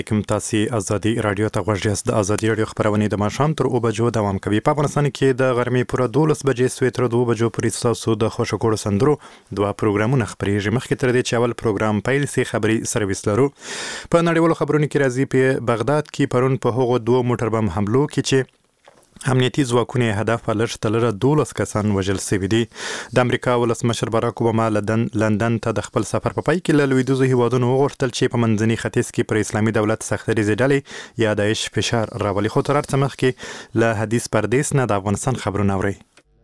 کوم تاسو ازادي رادیو ته غوږ یاست. د ازادي رادیو خبرونه د ماښام تر 2 بجو دوام کوي. په افغانستان کې د غرمې پوره 12 بجې سوې تر 2 بجو پورې تاسو د خوشکوړو سندرو دوه پروګرامونه خبرېږي. مخکې تر دې چې اول پروګرام پیل سي خبري سرویس لرو. په نړیوالو خبرونو کې راځي په بغداد کې پرون په هغو دوه موټر بم حملو کې چې امنیتي ځواکونه هدف لرل تلره 12 کسان وژل شوي دي. د امریکا ولسمشر باراک اوباما لندن ته د خپل سفر په پای کې له لویدیځو هیوادونو وغوښتل چې په منځني ختیځ کې پر اسلامي دولت سختري ډلې یا داعش فشار راولي. خو تر هر څه مخکې له حدیث پردیس نه د افغانستان خبرونه اوري.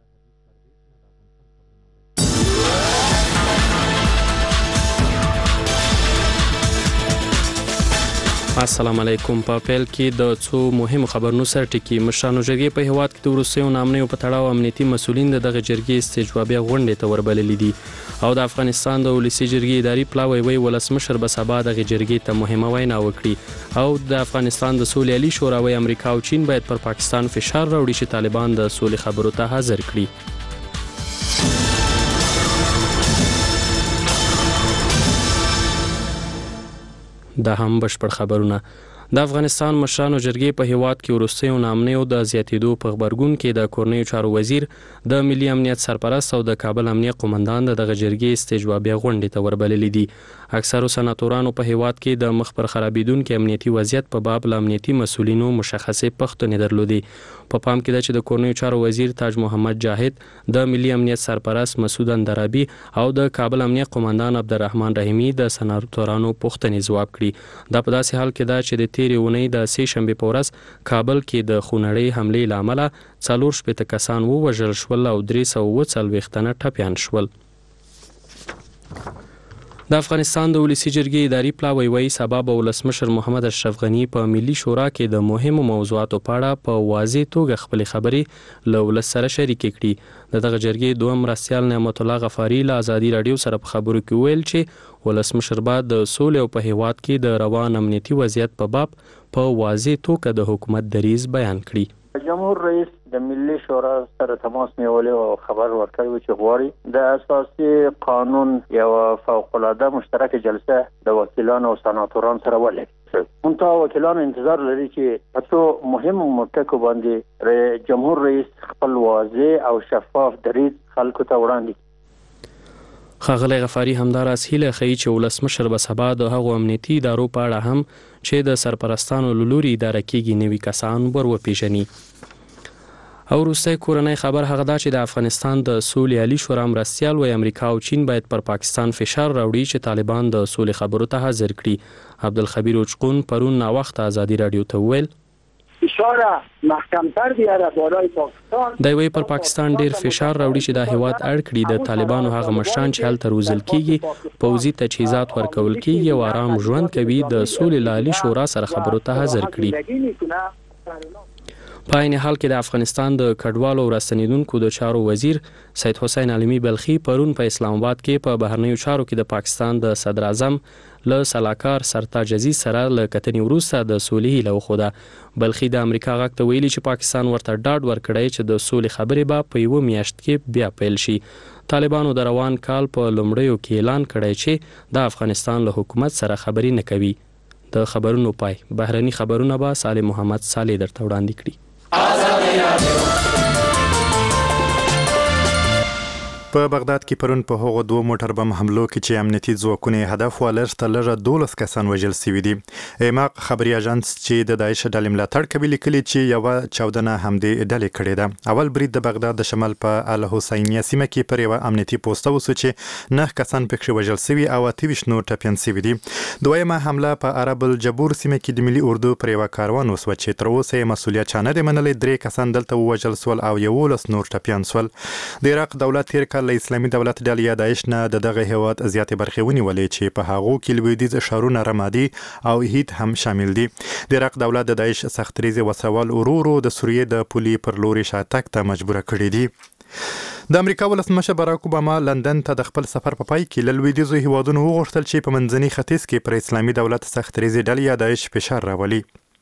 السلام علیکم. په پیل کې د څو مهمو خبرونو سره ټکی مشرانو جرګې په هیواد کې د وروستیو نامنیو په تړاو امنیتي مسولین دغه جرګې استجوابي غونډې ته وربللي دي او د افغانستان د ولسی جرګې اداري پلاوی وی ولسمشر به سبا دغه جرګې ته مهمه وینا وکړي او د افغانستان د سولې عالی شورا امریکا او چین باید پر پاکستان فشار راوړي چې طالبان د سولې خبرو ته حاضر کړي. دا هم بشپړ خبرونه. د افغانستان مشرانو جرګې په هیواد کې وروستیو نامنیو د زیاتېدو په خبرګون کې د کورنیو چارو وزیر د ملي امنیت سرپرست او د کابل امنیت قومندان دغه جرګې استجوابي غونډې ته وربللي دي. اکثرو سناتورانو په هیواد کې د مخ پر خرابېدونکو امنیتي وضعیت په باب له امنیتي مسولینو مشخصې پوښتنې درلودې. په پام کې ده چې د کورنیو چارو وزیر تاج محمد جاهد، د ملي امنیت سرپرست مسعود اندرابي او د کابل امنیت قومندان عبدالرحمن رحیمي د سناتورانو پوښتنې ځواب کړي. دا په داسې حال کې ده چې د تیرې اونۍ د سې شنبې په ورځ کابل کې د خونړۍ حملې له امله 4 کسان ووژل شول او 340 تنه ټپیان شول. د افغانستان د ولسی جرګې اداري پلاوی وی سبا به ولسمشر محمد اشرف غنی په ملي شورا کې د مهمو موضوعاتو په اړه په واضح توګه خپلې خبرې له ولس سره شریکې کړي. دغه جرګې دوه مرستیال نعمت الله غفاری له ازادي رادیو سره په خبرو کې ویل چې ولسمشر بعد د سولې او په هیواد کې د روان امنیتي وضعیت په باب په واضح توګه د حکومت دریځ بیان کړي. جمهور رئیس د ملي شورا سره تماس نیولې او خبر ورکړی چې غواړي د اساسي قانون یو فوق العاده مشترک جلسه د وکیلانو او سناتورانو سره ولري. منتها وکیلانو انتظار لري چې په څو مهمو ټکو باندې جمهور رئیس خپل واضح او شفاف دریځ خلکو ته وړاندې. ښاغلی غفاری همداراز هیله ښیي چې ولسمشر به سبا د هغو امنیتي ادارو په اړه هم چې د سرپرستانو له لوري اداره کېږي نوي کسان ور وپېژني. او وروستی کورنۍ خبر هغه دا چې د افغانستان د سولې عالی شورا مرستیال وی امریکا او چین باید پر پاکستان فشار راوړي چې طالبان د سولې خبرو ته حاضر کړي. عبدالخبیر اوچقون پرون ناوخته ازادي رادیو ته ویل فشار محکم‌تر بیاره بالای پاکستان. دا وی پر پاکستان ډیر فشار راوړي چې د هیواد اړ کړي د طالبانو هغه مشران چې هلته روزل کیږي، پوځي تجهیزات ورکول کیږي او آرام ژوند کوي د سولې عالی شورا سره خبرو ته حاضر کړي. په عین حال کې د افغانستان د کډوالو او راستنیدونکو د چارو وزیر سید حسین علمی بلخی پرون په اسلام آباد کې په بهرنیو چارو کې د پاکستان د صدر اعظم له سلاکار سرتاج عزیز سره له کتنې وروسته د سولې هیله وښوده. بلخی د امریکا غږ ته ویلي چې پاکستان ورته ډاډ ورکړی چې د سولې خبرې به په 1 میاشت کې بیا پیل شي. طالبانو د روان کال په لومړیو کې اعلان کړی چې د افغانستان له حکومت سره خبرې نه کوي. د خبرونو پای بهرني خبرونه به صالح محمد صالح درته وړاندې کړي. په بغداد کې پرون په هغو دوه موټر بم حملو کې چې امنیتي ځواکونه هدف ولرته لږه 12 کسان وژل شوي دي. ایماق خبري اژانس چې د داعش ډلې ملاتړ کوي لیکلي چې یوه 14 همدې ډلې کړې ده. اول برید د بغداد د شمال په الحسینیه سیمه کې پر یوه امنیتي پوسټ وسو چې 9 کسان پکې وژل شوي او 28 نور ټپیان شوي دي. دویمه حمله په عرب الجبور سیمه کې د ملي اردو پر یوه کاروان وسوه چې تر اوسه یې مسؤلیت چا نه دی منلی. 3 کسان دلته ووژل سول او 11 نور ټپیان سول. د عراق دولت تیر کال له اسلامي دولت ډلې یا داعش نه دغه هیواد زیاتې برخې ونیولې چې په هغو کې لویدیځ ښارونه رمادي او هیت هم شامل دي. د عراق دولت د داعش سختریزي وسوال ورو د سوریې د پولي پر لوري شاتګ ته مجبور کړي دي. د امریکا ولسمشر باراک اوباما لندن ته د خپل سفر په پای کې له لویدیځو هیوادونو وغوښتل چې په منځني ختیځ کې پر اسلامي دولت سختریزي ډلې یا داعش فشار راولي.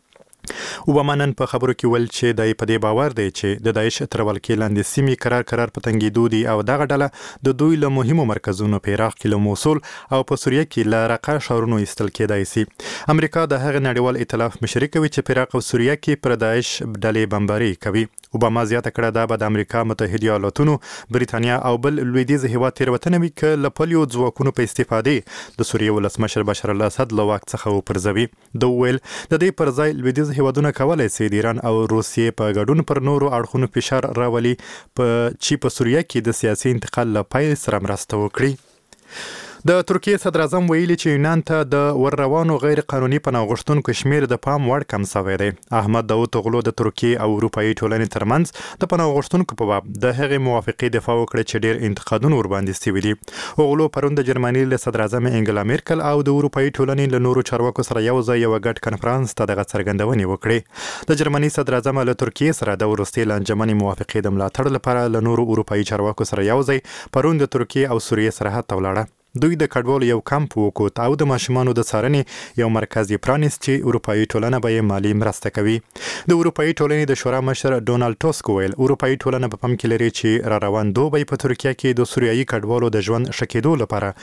اوباما نن په خبرو کې ویل چې د په دې باور دی چې د داعش تر ولکې لاندې سیمې قرار په تنګېدو دي او دغه ډله د دوی له مهمو مرکزونو په عراق کې له موصل او په سوریه کې له رقه ښارونو ایستل کېدای شي. امریکا د هغه نړیوال ائتلاف مشري کوي چې په عراق او سوریه کې پر داعش ډلې بمباري کوي. اوباما زیاته کړه دا به د امریکا متحده ایالاتونو، بریتانیا او بل لویدیځ هیواد تیروتنه وي که له پلیو ځواکونو په استفادې د سوریې ولسمشر بشار الاسد له واک څخه وپرځوي. د ویل د دې پر ځای لویدیځ هیوادونه کولای شي د ایران او روسیې په ګډون پر نورو اړخونو فشار راولي چې په سوریه کې د سیاسي انتقال له پای سره مرسته وکړي. د ترکیې صدر اعظم ویلي چې یونان ته د ورروانو غیر قانوني پناه غوښتونکو شمیر د پام وړ کم شوی دی. احمد داوطغلو د ترکیې او اروپایي ټولنې ترمنځ د پناه غوښتونکو په باب د هغې موافقې دفاع وکړه چې ډېر انتقادونه ورباندې شوي دي. اوغلو پرون د جرمني له صدر اعظم انګلا میرکل او د اروپایي ټولنې له نورو چارواکو سره یو ځای یو ګډ کنفرانس ته دغه څرګندونې وکړې. د جرمني صدر اعظم له ترکیې سره د وروستۍ لانجمنې موافقې د ملاتړ لپاره له نورو اروپایي چارواکو سره یو ځای پرون د ترکیې او سوریې سرحد ته ولاړه. دوی د کډوالو یو کمپ وکوت او د ماشومانو د څارنې یو مرکز یې پرانیست چې اروپایي ټولنه به یې مالي مرسته کوي. د اروپایي ټولنې د شورا مشر ډونالډ ټاسک ویل اروپایي ټولنه په پام کې لري چې را روان دوبی په ترکیه کې د سوریایي کډوالو د ژوند ښه کېدو لپاره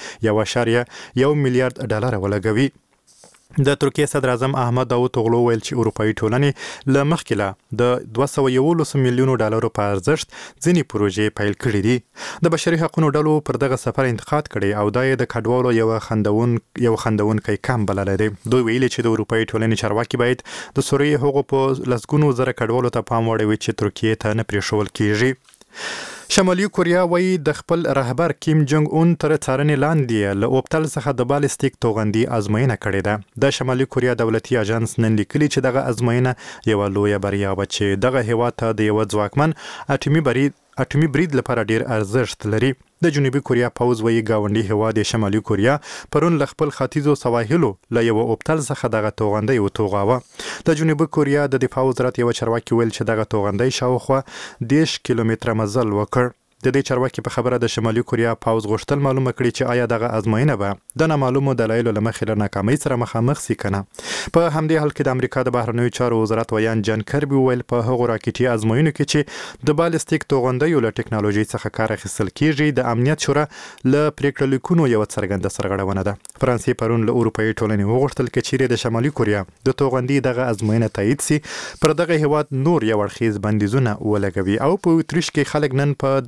1.1 میلیارډ ډالر ولګوي. د ترکیې صدر اعظم احمد داوطغلو ویل چې اروپایي ټولنې له مخکې له د 211 میلیونو ډالرو په ارزښت ځینې پروژې پیل کړې دي. د بشري حقوقو ډلو پر دغه سفر انتقاد کړي او دا یې د کډوالو یو خندونکی کم بللی دی. دوی ویلي چې د اروپایي ټولنې چارواکي باید د سوریې هغو په لسګونو زره کډوالو ته پام وړوي چې ترکیې ته نه پرېښول کېږي. شمالي کوریا وایي د خپل رهبر کیم جونګ اون تر څارنې لاندې له اوبتل څخه د بالستیک توغندي ازموینه کړې ده. د شمالي کوریا دولتي اژانس نن لیکلي چې دغه ازموینه یوه لویه بریا وه چې دغه هیواد ته د یوه ځواکمن اټومي برید لپاره ډیر ارزښت لري. د جنوبي کوریا پوز وایي ګاونډي هیواد شمالي کوریا پرون له خپل ختیځو سواحلو له یوه اوبتل څخه دغه توغندی وتوغاوه. د جنوبي کوریا د دفاع وزارت یوه چارواکي ویل چې دغه توغندی شاوخوا 10 کیلومتره مزل وکړ. د دې چارواکي په خبره د شمالي کوریا پوز غوښتل معلومه کړي چې آیا دغه ازموینه به د نامعلومو دلایلو له مخې له ناکامۍ سره مخامخ سي کنه. په همدې حال کې د امریکا د بهرنیو چارو وزارت ویان جان کربي ویل په هغو راکټي ازموینو کې چې د بالستیک توغندیو له ټکنالوژي څخه کار اخیستل کیږي د امنیت شورا له پریکړه لیکونو یوه څرګنده سرغړونه ده. فرانسې پرون له اروپایي ټولنې وغوښتل چې چیرې د شمالي کوریا د توغندي دغه ازموینه تایید سي پر دغه هیواد نور یو اړخیز بندیزونه ولګوي. او په اتریش کې خلک نن په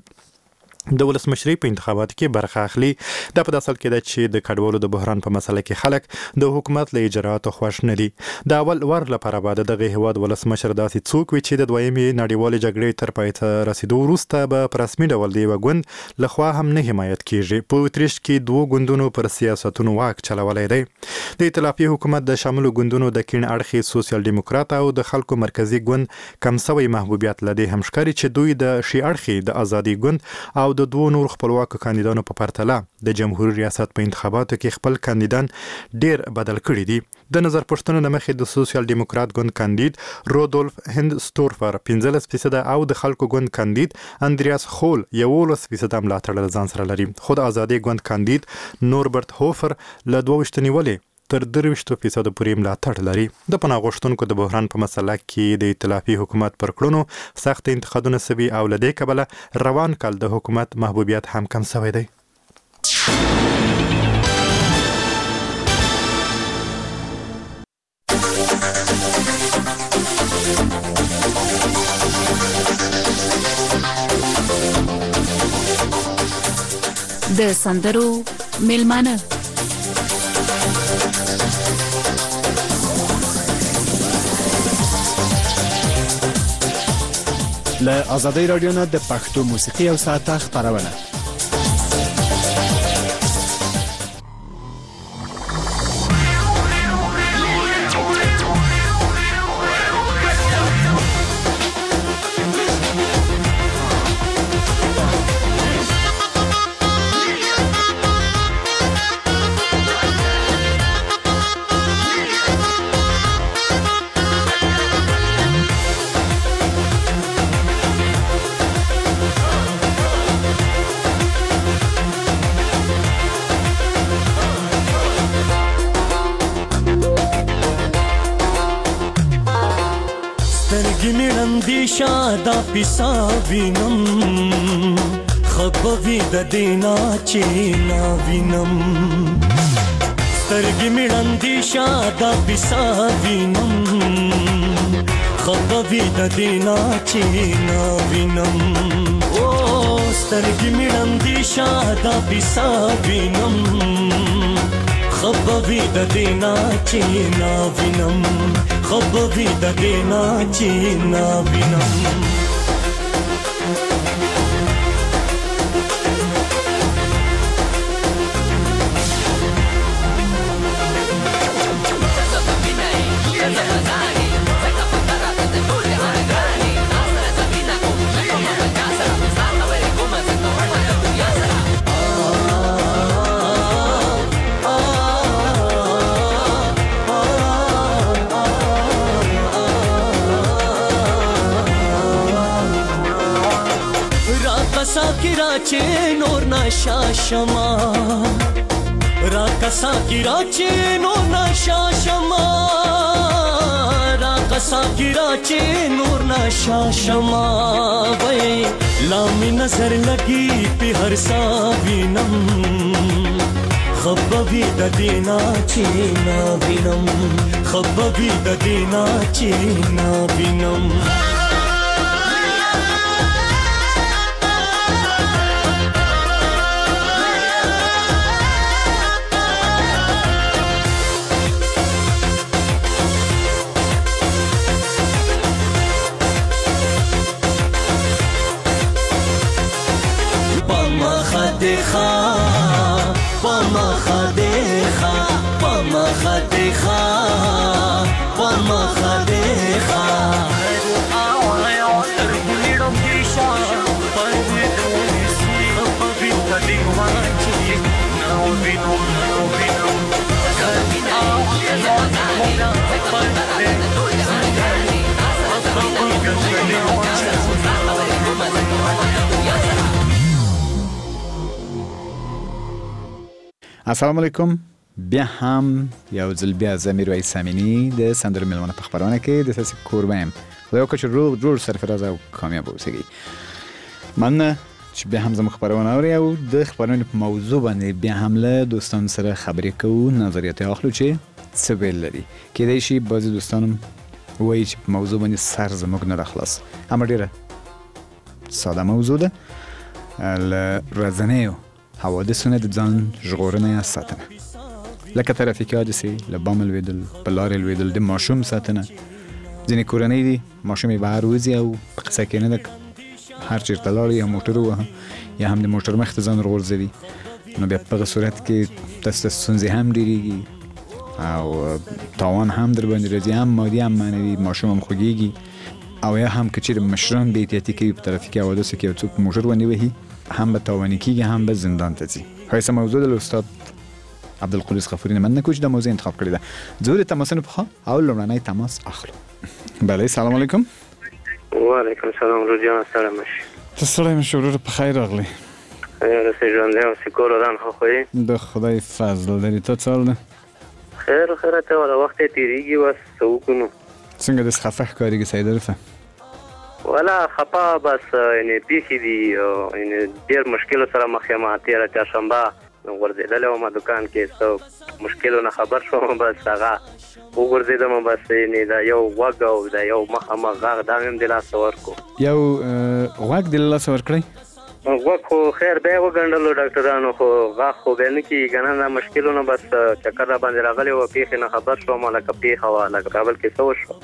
د ولسمشرۍ په انتخاباتو کې برخه اخلي. دا په داسې حال کې ده چې د کډوالو د بحران په مسله کې خلک د حکومت له اجرااتو خوښ نه دي. د اول ور لپاره به د دغه هیواد ولسمشر داسې څوک وي چې د دویمې نړیوالې جګړې تر پای ته رسیدو وروسته به په رسمي ډول د یوه ګوند لخوا هم نه حمایت کیږي. په اتریش کې 2 ګوندونو پر سیاستونو واک چلولی دی. د ائتلافي حکومت د شاملو ګوندونو د کیڼ اړخي سوسیال ډیموکرات او د خلکو مرکزی ګوند کم سوی محبوبیت لدی هم ښکاري چې دوی د شي اړخي د ازادي ګوند او د دوه نور خپلواکو کاندیدانو په پرتله د جمهوریت ریاست په انتخاباتو کې خپل کاندیدان ډیر بدل کړي دي. د نظر پوښتنو له مخې د سوسیال ډیموکرات ګوند کاندید رودولف هندستورفر 15% او د خلکو ګوند کاندید اندریاس خول 11% ملاتړ له ځان سره لري. خو د ازادي ګوند کاندید نوربرت هوفر له 22 نیولې تر 23% پورې ملاتړ لري. د پناه غوښتونکو د بحران په مسله کې د ائتلافي حکومت پر کړنو سخت انتقادونه سوي او له دې کبله روان کال د حکومت محبوبیت هم کم سوی دی. د سندرو میلمانه له آزادۍ رادیو نه د پښتو موسیقي او ساعته خپرونه. اندیشه دا پیسا وینم خبوی د دینا چینا وینم سترګې مې اندیشه دا پیسا وینم خبوی د دینا چینا وینم او سترګې مې اندیشه دا پیسا وینم خبوی د دینا چینا وینم خبوی د دینا چینا وینم ساکرا چه نور نشا شما راکا ساکرا چه نور نشا شما راکا ساکرا چه نور نشا شما وے لامی نظر لگی پی ہر سا وینم خبوی د دینا چینا وینم خبوی د دینا چینا وینم السلام علیکم. بیا هم یو ځل بیا زه میرویس امینی د سندرو میلمانه په خپرونه کې د تاسو کوربه یم. خدای وکړي چې روغ جوړ سرفراز او کامیاب اوسئ. مننه چې بیا هم زموږ خپرونه اورئ او د خپرونې په موضوع باندې بیا هم له دوستانو سره خبرې کوو، نظریات یې اخلو چې څه ویل لري. کیدای شي بعضې دوستان هم وایي چې په موضوع باندې سر زموږ نه راخلاص. اما ډېره ساده موضوع ده. له ورځنیو حوادثو نه د ځان ژغورنه یا ساتنه، لکه ترافیکي حادثې، له بام لوېدل، په لارې لوېدل، د ماشوم ساتنه. ځینې کورنۍ دي ماشوم یې بهر وځي او په قصه کې نه ده، هر چېرته لاړ یا موټر ووهه یا هم د موټر مخ ته ځان ورغورځوي، نو بیا په هغه صورت کې تاسو ته ستونزې هم ډېرېږي او تاوان هم در باندې راځي، هم مادي هم معنوي. ماشوم هم خوږېږي او یا هم که چېرې مشران بې احتیاطي کوي په ترافیکي حوادثو کې یو څوک موټر ونیوهي، هم به تاواني کېږي، هم به زندان ته ځي. ښایسته موضوع ده. له استاد عبدالقدوس غفوري نه مننه کوم چې دا موضوع انتخاب کړې ده. ځو د تماسونو په خوا او لومړنی تماس اخلو. بله، سلام علیکم. وعلیکم سلام. ورور جان سلام مشي. ته ستړی مشې ورور؟ په خیر راغلی. خیر اوسې ژوندی اوسې، کور ودان ښه خو یې؟ د خدای فضل لري. ته څه حال ده؟ خیر خیر ته والا وخت یې تېرېږي، بس څه وکړو. څنګه داسې خفه ښکارېږي سیدل ته؟ والا خفه بس یعنې پیښې دي، یعنې ډېر مشکلو سره مخ یم. تېره چهارشنبه غورځېدلی وم دکان کې، څه مشکلو نه خبر شوم، بس هغه وغورځېدم، بس یعنې دا یو غوږ او دا یو مخامخ غږ دا مې هم د لاسه ورکړو. یو غوږ دې له لاسه ورکړی؟ غوږ خو خیر بیا یې وګنډلو ډاکټرانو، خو غاښ خو بیا نه کېږي که نه. دا مشکلو نه بس چکر را باندې راغلی و، پیښې نه خبر شوم، لکه پیښه وه، لکه کابل کې څه وشوه.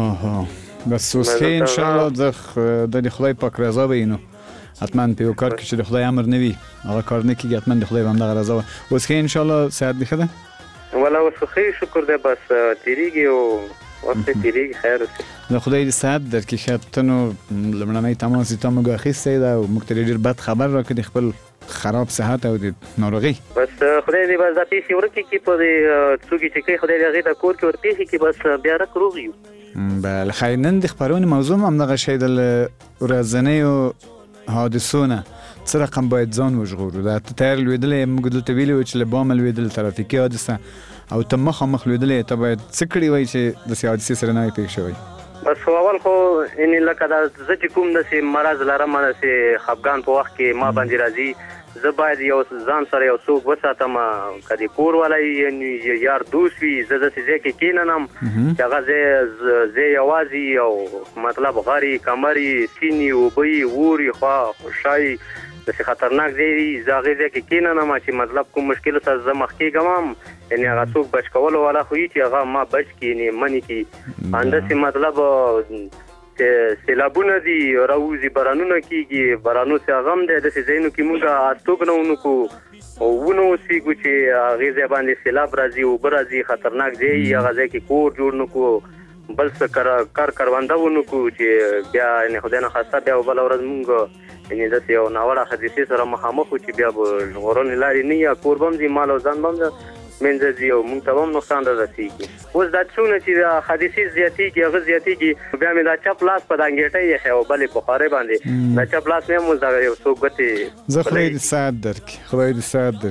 بس اوس ښه انشاءالله. د خدای پاک رضا به وي، نو حتما په یو کار کې چې د خدای امر نه وي هغه کار نه کېږي، حتما د خدای به همدغه رضا وي. اوس ښه انشاءالله. صحت دې ښه ده؟ والا اوس ښه شکر دی، بس تېرېږي او وخت یې تېرېږي. خیر اوسې. د خدای دې صحت درکړي. ښه، ته نو لومړنی تماس تا موږ اخیستی ده او موږ ته ډېر بد خبر راکړې د خپل خراب صحت او د ناروغۍ. بس خدای دې بس دا پیښې ورکړي چې په دې څوکې چې کوي خدای دې هغې ته کور کې ورپېښې کړي، بس بیا رک روغ یو. بله خیر. نن د خپرونې موضوع هم همدغه شی د ورځنیو حادثو نه څه رقم باید ځان وژغورو. دا ته تیار لوېدلی، موږ دلته ویلي وو چې له بامه لوېدل ترافیکي حادثه او ته مخامخ لوېدلی، ته باید څه کړي وای چې داسې حادثې سره نه وای پېښ شوی؟ بس اول خو ان لکه دا زه چې کوم داسې مرض لرم داسې خفګان په وخت کې ما باندې راځي زه باید یو ځان سره یو څوک وساتم که د کور والا یعنی یار دوست وي زه داسې ځای کې کښېننم چې هغه زه یوازې او مطلب غړي کمرې سینې اوبه اوري خوا شای داسې خطرناک ځای وي زه هغې ځای کې کښېننم چې مطلب کوم مشکلو سره زه مخ کېږم یعنی هغه څوک بچ کولو والا خو وي چې هغه ما بچ کړي یعنی منې کړي همداسې مطلب سیلابونه دي راوځي بارانونه کېږي بارانو سې هغه هم دی داسې ځایونو کې مونږ استوګنه ونکړو او ونه اوسېږو چې هغې ځای باندې سیلاب راځي اوبه راځي خطرناک ځای هغه ځای کې کور جوړ نه کړو بل څه کار کرونده ونه کړو چې بیا یعنې خدای نخواسته بیا بله ورځ مونږ یعنې داسې یو ناوړه حادثې سره مخامخ وو چې بیا به ژغورنې لارې نه یا کور به هم ځي مال او ځان به هم منځه ځي او موږ ته به هم نقصان رارسېږي اوس دا څونه چې دا حادثې زیاتېږي هغه زیاتېږي بیا مې دا چپ لاس په دا انګېټۍ ایښی او بلې بخارۍ باندې دا چپ لاس مې هم اوس دغه یو څوک ګوتې زه خدای دې ساعت درکړي خدای دې ساعت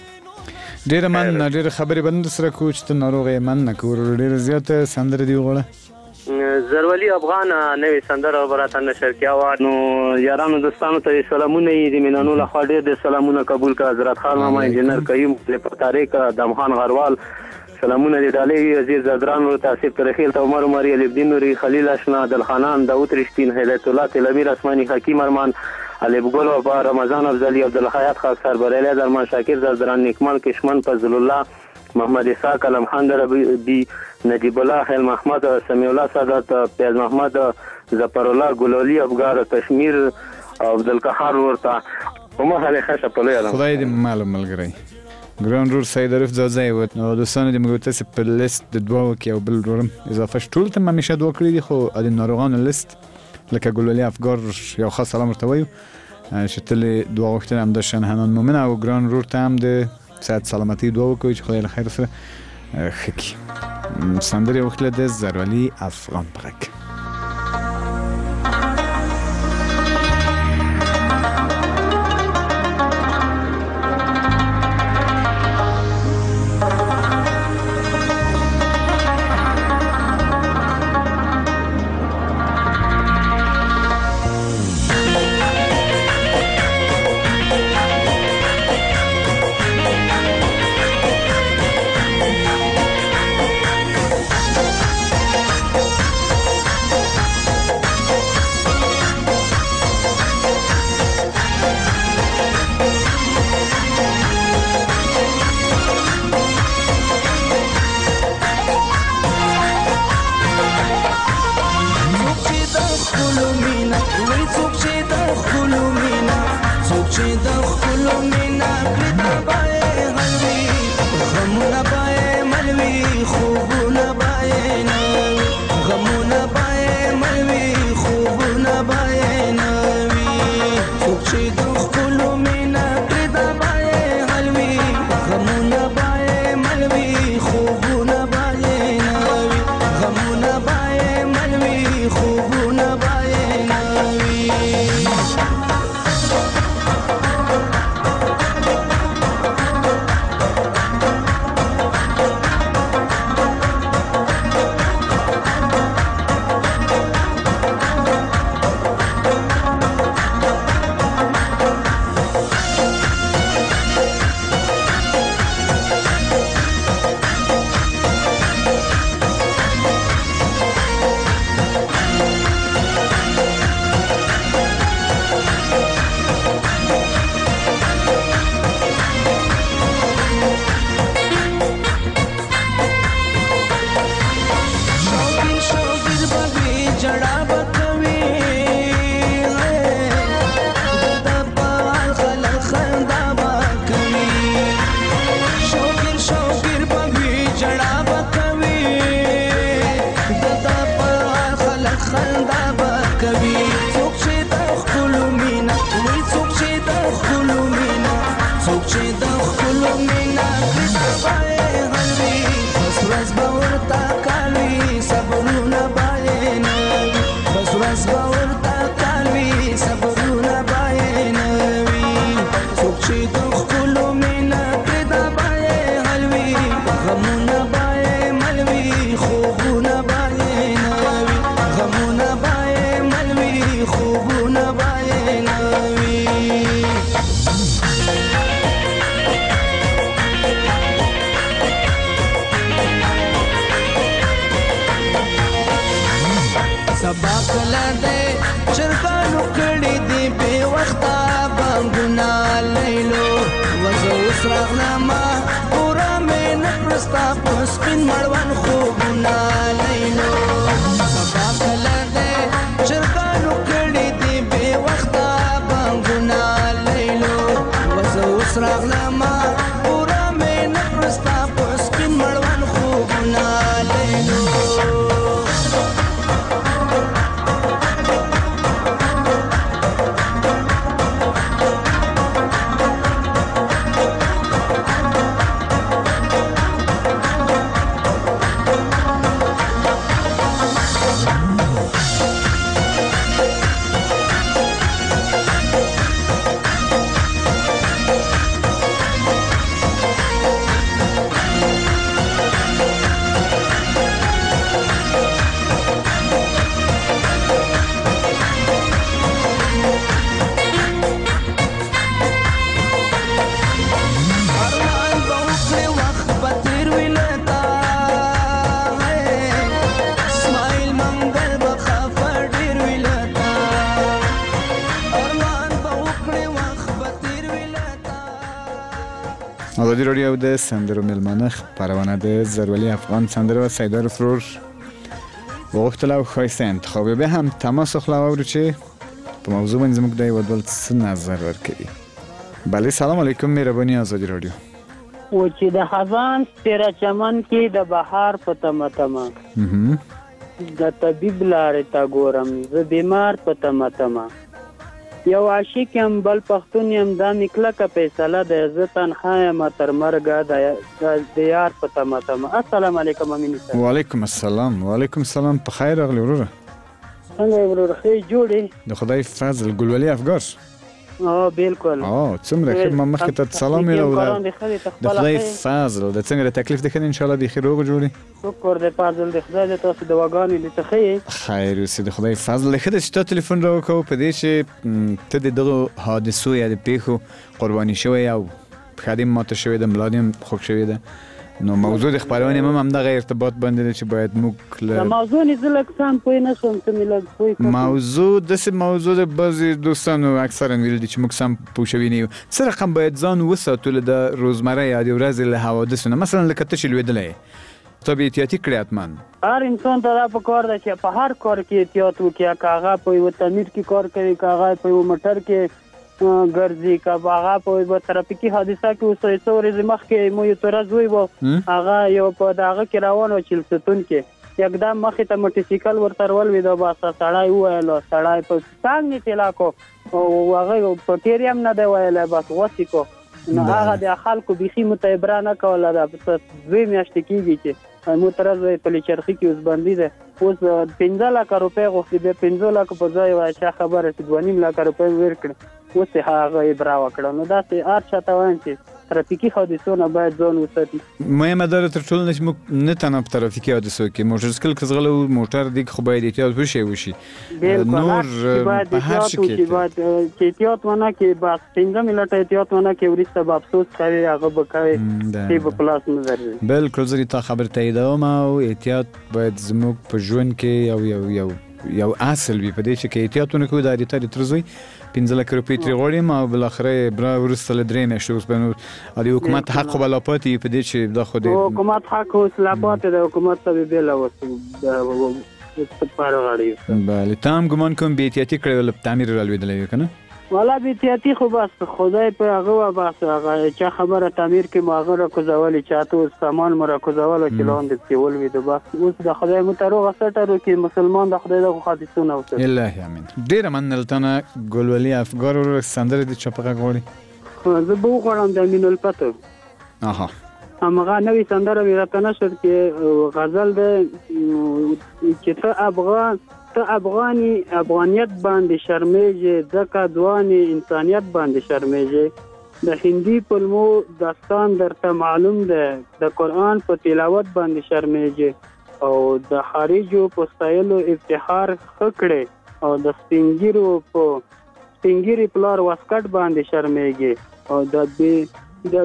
درکړي ډېره مننه ډېره خبرې به نه درسره کوو چې ته ناروغ یې مننه کوو ډېره زیاته سندره دې وغواړه زرولي افغان نوې سندره به راته نشر کیا وه نو یارانو دوستانو ته سلامونه یې د مینانو لخوا ډېر ډېر سلامونه قبول کړه حضرت خان ماما انجینر کریم طارق دمخان غروال سلامونه دې ډالۍ وزیر زدران ورته آصف ترخیل ته عمر عمري علي الدین نوري خلیل اشنا عبدالخانان داود رشتین هدایت الله تلمیر اسمانی حکیم ارمان علي بګل او رمضان افضلی عبدالحیات خاکسار بریلی درمان شاکر زدران نیکمل کشمن فضل الله محمد اسحاق علم خان دربی نجیب الله خیل محمد سمیع الله سادات پیاز محمد ظفر الله ګلولي افغار کشمیر عبدالقهار ورته عمر علي خشه په لوی علم خدای دې معلوم ملګری ګران رور سید عارف ځای و نو دوستانو دې موږ تاسو په لیست د دوه کې او بل ورم اضافه شټول ته همیشه دوه کړی دي خو د ناروغانو لیست لکه ګلولي افغار یو خاص سلام ورته وایو چې تل دوه وخت هم د شنهنان مومن او ګران رور ته هم د صحت سلامتی دعا وکړو چې خدای له خیر سره ښه کړي سندرې وکړه د زرولي افغان په غږ سبا کله دې چرګانو کړي دي بې وخته بانګونه لیلو وزه اوس راغلمه پوره مې نه کړستا په سپین مړوند خوبونه لیلو سبا کله دې چرګانو کړي دي بې وخته بانګونه لیلو وزه اوس راغلمه پوره مې نه کړستا په سپین مړوند خوبونه لیلو ازادي رادیو د سندرو ملمانه خبرونه د زرولي افغان سندره و سیدار فرور وقت لو خواهیسته انتخابی به هم تماس خلاو رو چه په موضوع باندې زموږ د یو ډول څه نظر ورکړي. بله سلام علیکم مهرباني ازادي رادیو. و چې د خزان تیرا چمن کې د بهار په تمه د طبيب لارې تا ګورم زه بیمار په تمه یو عاشق یم بل پښتون یم دا میکله کا فیصله د زه تنها یم تر مرګه د یار په تمه. السلام علیکم امین صاحب. وعلیکم السلام. وعلیکم السلام. په خیر راغلی وروره. څنګه وروره ښه جوړې؟ د خدای فضل ګلولي افګار. بالکل. څومره ښه. ما مخکې ته سلام ویلو د خدای فضل د څنګه د تکلیف د خیر ان شاء الله د خیر روغ جوړي. شکر د فضل د خدای د تاسو د وګانې د تخې خیر اوسې د خدای فضل خدای چې ته ټلیفون راوکاو په دې چې ته د دغه حادثو یا د پیښو قرباني شوی او خادم ماته شوی د ملادیم خوښ شوی ده نو موضوع د خبرونه هم دغه ارتباط باندې چې باید موږ له موضوع نه زلک سم پوی نه شم ته ملګری پوی موضوع د موضوع د بعضی دوستانو اکثرا ویل دي چې موږ سم پوښوي نه سره رقم باید ځان وساتو د روزمره یا د ورځې له حوادثو مثلا لکه ته چې لویدلې ته به احتیاطي کړی اتمن هر انسان ته دا په کار ده چې په هر کار کې احتیاط وکړي کاغه په یو تعمیر کې کار کوي کاغه په یو موټر کې ګرځي کا باغه په ترافیکي حادثه کې اوسې څورې مخ کې مو یو ترز وي وو هغه یو په داغه کې روانو چلستون کې یکدم مخې ته موټرسایکل ورته ول وی دا باسه سړای وایلو سړای په څنګه تلا کو او هغه په ټیریم نه دی وایله بس وسی کو نو هغه د خلکو بيخي متعبرانه کوله دا په دوی میاشتې کېږي چې مو ترز په لچرخي کې اوس باندې ده اوس 15 لک روپۍ غوښتي به 15 لک په ځای وای چې خبره چې 2.5 لک روپۍ ورکړي اوس هغه برا وکړه نو دا چې ار چاته وایي چې ترافیکي حادثونه باید ځان وساتي مهمه ده تر ټولو نه تنه په ترافیکي حادثو کې موټرسایکل کزغله موټر دی خو باید احتیاط وشي نور په هر شي کې باید احتیاط ونه کې بس 15 منټه احتیاط ونه کې ورسته به افسوس کوي هغه به کوي چې په پلاس نظر بالکل زری تا خبر تاییدوم او احتیاط باید زموږ په ژوند کې یو اصل وي په دې چې کې احتیاطونه کوو د اړتیا ترزوي 15 لک روپۍ تری غوړم او بل اخره برا ورسته لدرې مشه اوس بنو د حکومت حق بلاپاتي په دې چې د خو د حکومت حق اوس لاپات د حکومت ته به لا وسو د پاره بله تام ګمان کوم به احتیاطي کړل تعمیر رالویدلې کنه والا به احتیاطي خو بس خدای په هغه بس هغه چې خبره تعمیر کې ماغه را کوزول چاته سامان مرا کوزول چې لاندې کې ولوي د بس اوس د خدای متروغه سټرو کې مسلمان د خدای د خاطرونه وته الله امين ډیر منلتنه ګلولي افګار ور سندره د چپغه غوړي زه به وګورم د امین الپته همغه نوې سندره ورته نشر کې غزل د چې ته افغاني افغانیت باندې شرمېږي ځکه دواني انسانیت باندې شرمېږي د هندي فلمو داستان درته معلوم ده د قرآن په تلاوت باندې شرمېږي او د خارجو په ستایلو افتخار خکړي او د سپینګيري پلار واسکټ باندې شرمېږي او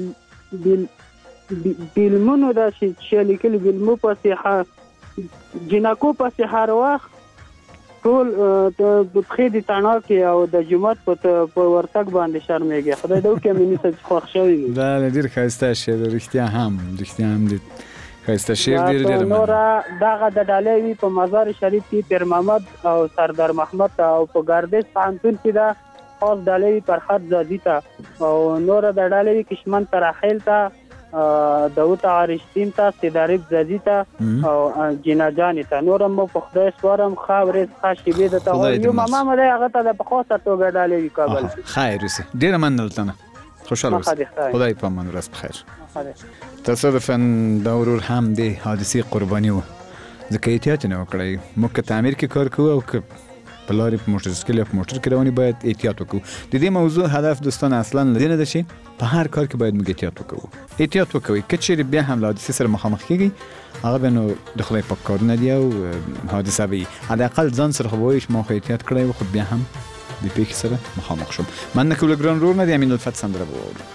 د بیلمونو دا چې لیکل بیلمو پسې جنکو پسې هر وخت ټول د پخې د تڼاکې او د جومات په ورتګ باندې شرمېږي. خدای دې وکړي مې نیسه چې خوښ شوي وي. دا ډېر ښایسته شعر دی، رښتیا هم دې ښایسته شعر ډېر نوره دغه د ډالۍ وي په مزار شریف کې پیر محمد او سردار محمد ته او په ګردش پوهنتون کې دا خاص ډالۍ وي فرحت زادي ته او نوره د ډالۍ وي کشمن ته راحیل ته داود عارشتین ته سیداریب زادي ته او جینا جانې ته. نور هم په خدای سپارم ښه ورځ ښه شېبې درته غواړم. یو ماما مې دی هغه ته د په خاصه توګه ډالۍ وي کابل. خیر اوسې، ډېره مننه دلته خوشحاله اوسې. خدای په امان، ورځ بخیر. تصادفاً دا ورور هم د حادثې قرباني و، ځکه احتیاط نه وکړی. موږ که تعمیر کې کار کوو او که په لارې په موټرسایکل یا په موټر کې رواني باید احتیاط وکړو. د دې موضوع هدف دوستان اصلا له دې نه ده چې په هر کار کې باید موږ احتیاط وکړو. احتیاط وکوئ، که چیرې بیا هم له حادثې سره مخامخ کېږئ هغه به نو د خدای پاک کارونه دي او حادثه به وي. حداقل ځان سره خو به وایي چې ما خو احتیاط کړی و، خو بیا هم د پېښې سره مخامخ شوم. مننه کوو له ګران ورور نه د امین الفت سندره به واورو.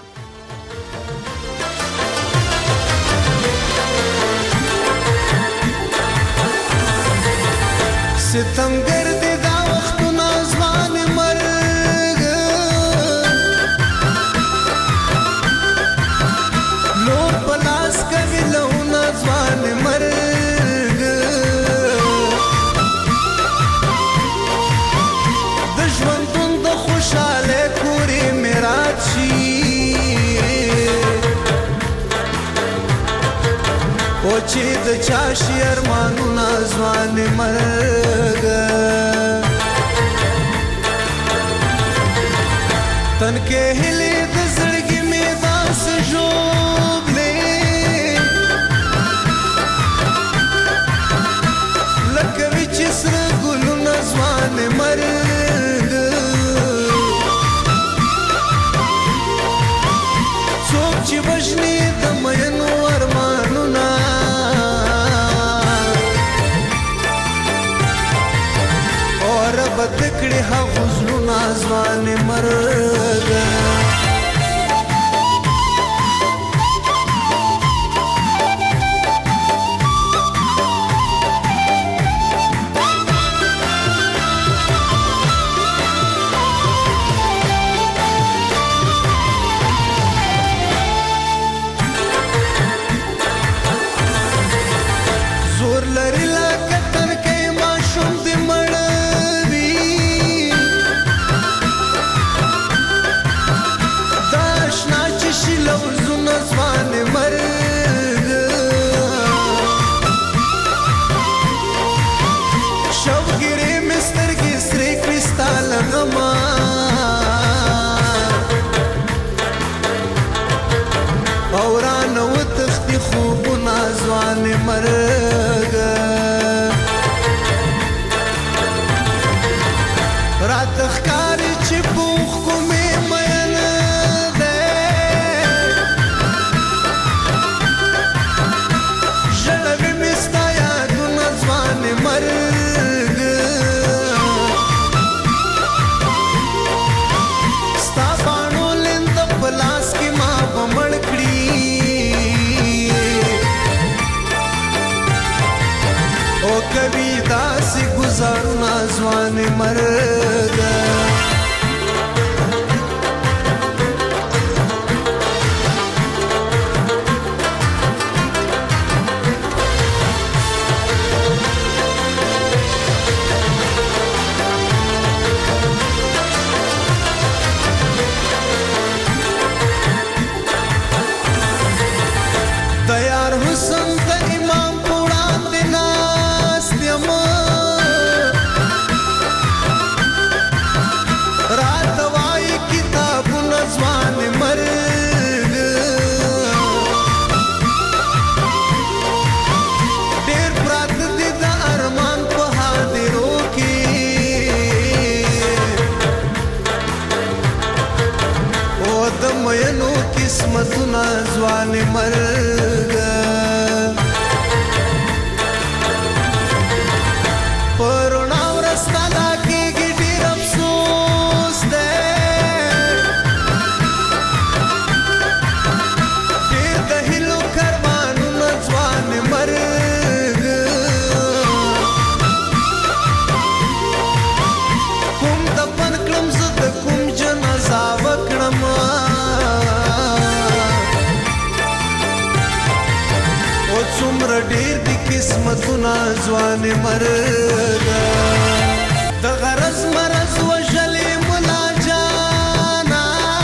ستمګر دې دا وختونه ځوان مرګ لو پلاس کوي لونه ځوان مرګ د ژوندون د خوشاله کورې میراث شي او چې د چا شي ارمانونه ځوان مرګ تن کې هلي د زړګي مې داس ژوبلې لکه وي چې سره ګلونه ځوان مرګ څوک چې وژني د مینو ارمانونه بدکړي هغه زلونه ځوان مرګ زور لري لکه تنکۍ ماشوم دې مړ ځوان مرګ شوګيري مسترګي سرې کریستال غما اوران و تختی خوبونه ځوان مرګ رات ښکاري چې پوخ کومې مین کبھی داسې گزارونه ځوان مرګ د یار حسن د امام وړاندې ناست یم راته وایي کتابونه ځوان مرګ ډېر پراته دي د ارمان په حاضرو کې او د مینو قسمتونه ځوان مرګ پرونا ورستا دا کېږي ډېر افسوس دی ډېر د هیلو کاروانونه ځوان مرګ زما ځوان مرګه د غرض مرض وژلې ملا جانا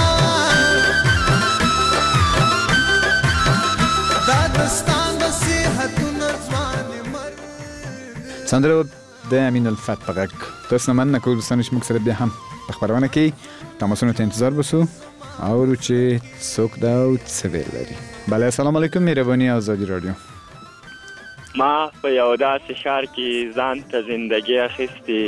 دا دستان نصیحتونه ځوان مرګه. سندره د امین الفت په غږ. تاسو نه مننه کوم دوستان چې موږ سره بیا هم په خبرونه کې تماسونو ته انتظار وسو او چې څوک دا او څه ویل لري. بله السلام علیکم مهرباني آزادي رادیو. ما په یو داسې ښار کې ځان ته زندګي اخیستې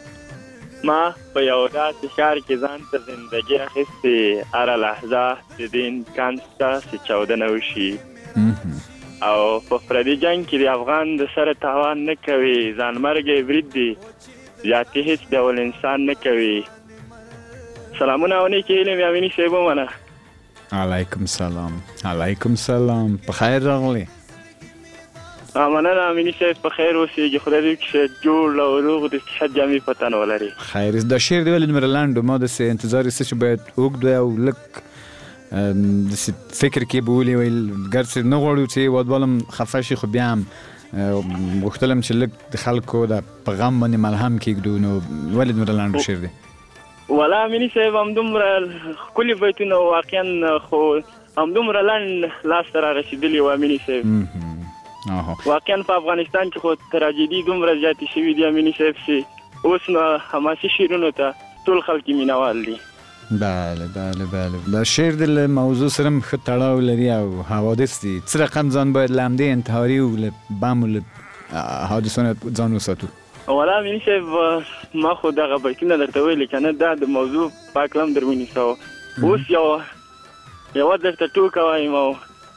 هره لحظه د دې امکان شته چې چاودنه وشي او په پردي جنګ کې د افغان د سره تاوان نه کوي ځانمرګ برید دی زیاتې هیڅ ډول انسان نه کوي. سلامونه او نیکې هیلې مې امیني صاحب ومنه. علیکم سلام په خیر راغلی. مننه امیني صاحب په خیر اوسېږي خدای دې وکړي چې جوړ او روغ د صحت جامې په تن ولري. خیر دا شعر دی ولې دومره لنډ و ما داسې انتظار ایسته چې باید اوږد وی او لږ داسې فکر کې به ولې ویل ګرڅې نه غواړو چې هېوادوال هم خفه شي خو بیا هم غوښتلم چې لږ د خلکو د په غم باندې ملهم کېږدو نو ولې دومره لنډ شعر دی؟ والا امیني صاحب همدومره ښکلي بیتونه واقعا خو همدومره لنډ لاسته را رسېدلي وو امیني صاحب. واقعا په افغانستان کې خو تراجیدي دومره زیاتې شوي دي امیني صاحب چې اوس نو حماسي شعرونو ته ټول خلک مینوال دي. بله دا شعر د موضوع سره هم ښه تړاو لري او حوادث دي. څه رقم ځان باید له همدې انتحاري او له بم او له حادثو نه ځان وساتو؟ والا امیني صاحب ما خو دغه بیتونه درته ویلې که نه دا د موضوع په هکله هم در ونیسه. اوس یوه درته ټوکه وایم او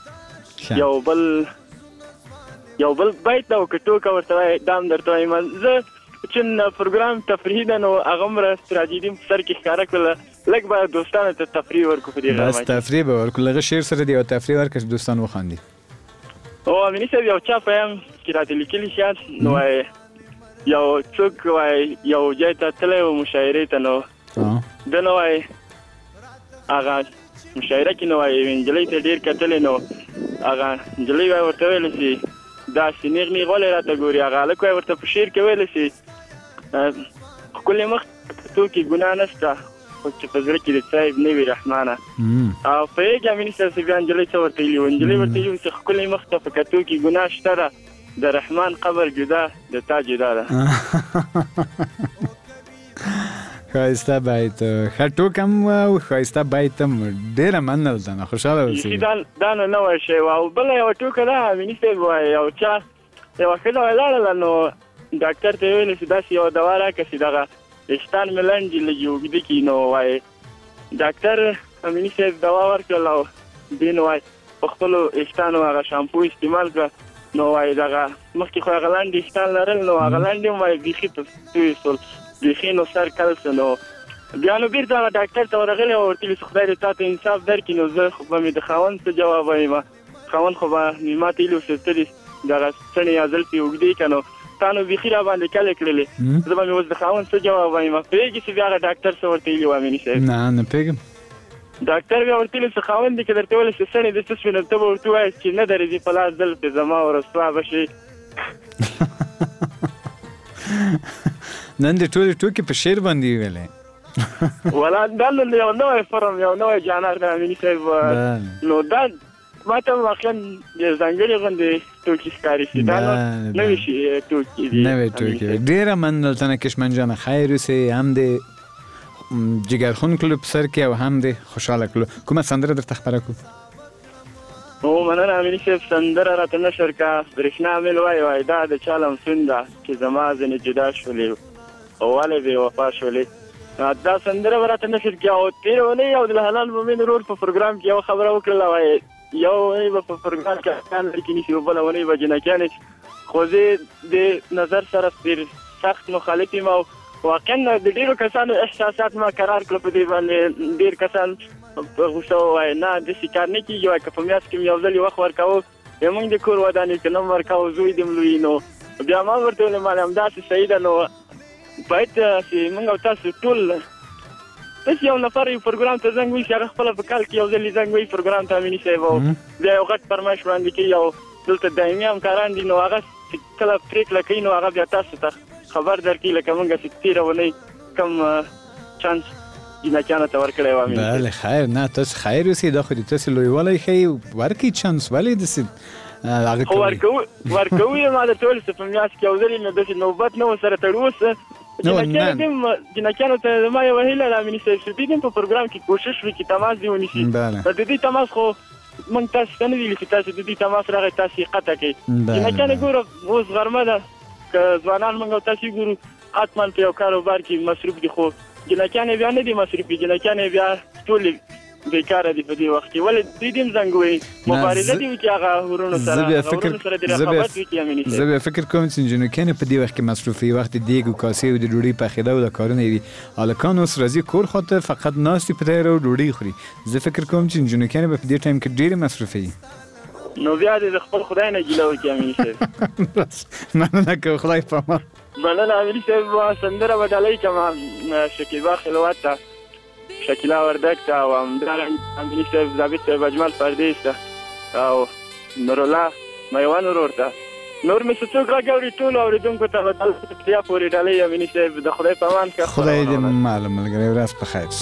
یو بل بیت ده او که ټوکه ورته وایي دا هم درته وایم. زه چون پروګرام تفریحي ده نو هغه هم تراجیدي په سر کې ښکاره کړله لږ باید دوستانو ته تفریح ورکړو په دې غرمه کې. بس تفریح به ورکړو لږه شعر سره دی او تفریح ورکړه چې دوستان وخاندي. او امیني صاحب یو چا پیام کې راته لیکلي شاید نو وایي یو څوک وایي یو ځای ته تللی و مشاعرې ته نو ده نو وایي هغه مشاعره کې نو وایي یوې نجلۍ ته ډېر کتلې نو هغه نجلۍ وایي ورته ویلی چې داسې نیغ ولې راته ګوري. هغه هلک وایي ورته په شعر کې ویلی چې ښکلې مخ کتو کې ګناه نشته خو چې په زړه کې د صاحب نه وي رحمانه. او پوهېږې امیني صاحب چې بیا نجلۍ څه ورته ویلي وو؟ نجلۍ ورته ویلي چې ښکلې مخ ته په کتو کې ګناه شته ده د رحمان قبر جدا د تا جدا ده. ښایسته بیت ښه ټوک هم او ښایسته بیت هم ډېره مننه ځانه خوشحاله اوسېږي. دا نو نوی شی وه. او بله یوه ټوکه ده امیني صاحب وایي یو چا یوه ښځه ولاړله نو ډاکټر ته یې ویلې چې داسې یوه دوا راکړه چې دغه ویښتان مې لنډ دي لږ اوږده کړي. نو وایي ډاکټر امیني صاحب دوا ورکړل او دې نو وایي په خپلو ویښتانو هغه شامپو استعمال کړه نو وایي دغه مخکې خو هغه لنډ ویښتان لرل نو هغه لنډ هم وایي بیخي توی شول بیخي نو سر کل شو. نو بیا نو بیرته هغه ډاکټر ته ورغلی او ورته ویلي چې خدای دې تا ته انصاف درکړي. نو زه خو به مې د خاوند څه جواب وایم؟ خاوند خو به مې ما ته ویلي وو چې ته دې دغه څڼې یا زلفې اوږدې که نو تا نو بیخي را باندې کلې کړلې. زه به مې اوس د خاوند څه جواب وایم؟ پوهېږې چې بیا هغه ډاکټر څه ورته ویلي وو امیني صاحب؟ نه پوهېږم. ډاکټر بیا ورته ویلي چې خاوند دې که درته ویلي چې څڼې دې څه شوې نو ته به ورته ووایې چې نه درېږي په لاس زلفې زما او رسوا به شي. نن دې ټولې ټوکې په شعر باندې ویلې. والا دا نو یو نوی فرم یو نوی جانر دی امیني صاحب. نو دا ما ته واقعا ځانګړې غوندې ټوکې ښکاري چې دا نو نوې ټوکې دي. نوې ټوکې ډېره مننه تنه کشمن جانه خیر اوسې هم دې جګرخون کړلو په سر کې او هم دې خوشحاله کړلو. کومه سندره درته خپره کړو؟ او مننه امیني صاحب سندره راته نشر کا برېښنا مل وایي دا د چا لمسون ده چې زما ځینې جدا شولې او ولې بې وفا شولې. دا سندره به راته نشر کړي او تېره اونۍ او د حلال مومن ورور په پروګرام کې یوه خبره وکړله وایي یو اونۍ به په پروګرام کې احکام لرکې نیسي او بله اونۍ به جنکیانې خو زه د نظر سره ډېر سخت مخالف یم او واقعا د ډېرو کسانو احساسات ما قرار کړه په دې باندې. ډېر کسان په غوسه ووایي نه داسې کار نه کېږي وایي که په میاشت کې یو ځل وخت ورکوو زموږ د کور ودانې که نه م ورکوو زوی دې م لوی. نو بیا ما ورته ویلې ما همداسې صحیح ده نو باید چې موږ او تاسو ټول داسې یو نفر یو پروګرام ته زنګ وایي چې هغه خپله په کال کې یو ځل یې زنګ وایي پروګرام ته امیني صاحب او بیا یو غټ فرمایش وړاندې کوي او دلته دایمي همکاران دي نو هغه کله پریکړه کوي نو هغه بیا تاسو ته خبر درکړي لکه موږ چې تیره ونی کم چانس جنکانو ته ورکړی و. بله خیر، نه تاسو خیر اوسئ، دا خو د تاسو لویوالی ښیي، ورکړئ چانس. ولې داسې خو ورکوو یې ما د ټول څه په میاشت کې یو ځل نو داسې نوبت نه ورسره تړ اوسه. جنکانو ته زما یوه هیله ده امیني صاحب چې دوی هم په پروګرام کې کوشش وکړي تماس دې ونیسي. د دوی تماس خو موږ تاسو ته نه ویلي چې تاسو د دوی تماس راغی تاسو یې قطع کړئ. جنکانو ګوره اوس غرمه ده، که ځوانان موږ او تاسو ګورو حتما په یو کاروبار کې مصروف دي، خو جنکانې بیا نه دي مصروفي، جنکانې بیا ټولې بیکاره دي په دې وخت کې. ولې دوی دې هم زنګ ووایي مبارزه دې وکړي هغه ورونو سره دې رقابت وکړي امیني صاحب. زه بیا فکر کوم چې جنکانې په دې وخت کې مصروفي وي، وخت دیګ و کاسې او د ډوډۍ پخېده او د کارونه وي. هلکان اوس راځي کور خواته فقط ناستې په تیاره او ډوډۍ خوري. زه فکر کوم چې جنکانې به په دې ټایم کې ډېرې مصروفه وي. نو بیا دې د خپل خدای نه ګیله وکړي امیني صاحب. مننه کوم، خدای په امان. مننه امیني صاحب. سندره به ډالۍ کړم شکیبا خلوت ته، شکیلا وردک ته، او همدارنګه امیني صاحب ضابط صاحب اجمل پردیس ته او نورالله میوان ورور ته. نور مې څه څوک راګوري ټولو اورېدونکو ته به بیا پورې ډالۍ امیني صاحب. د خدای په امان. خدای دې معلوم ملګری، ورځ په خیر.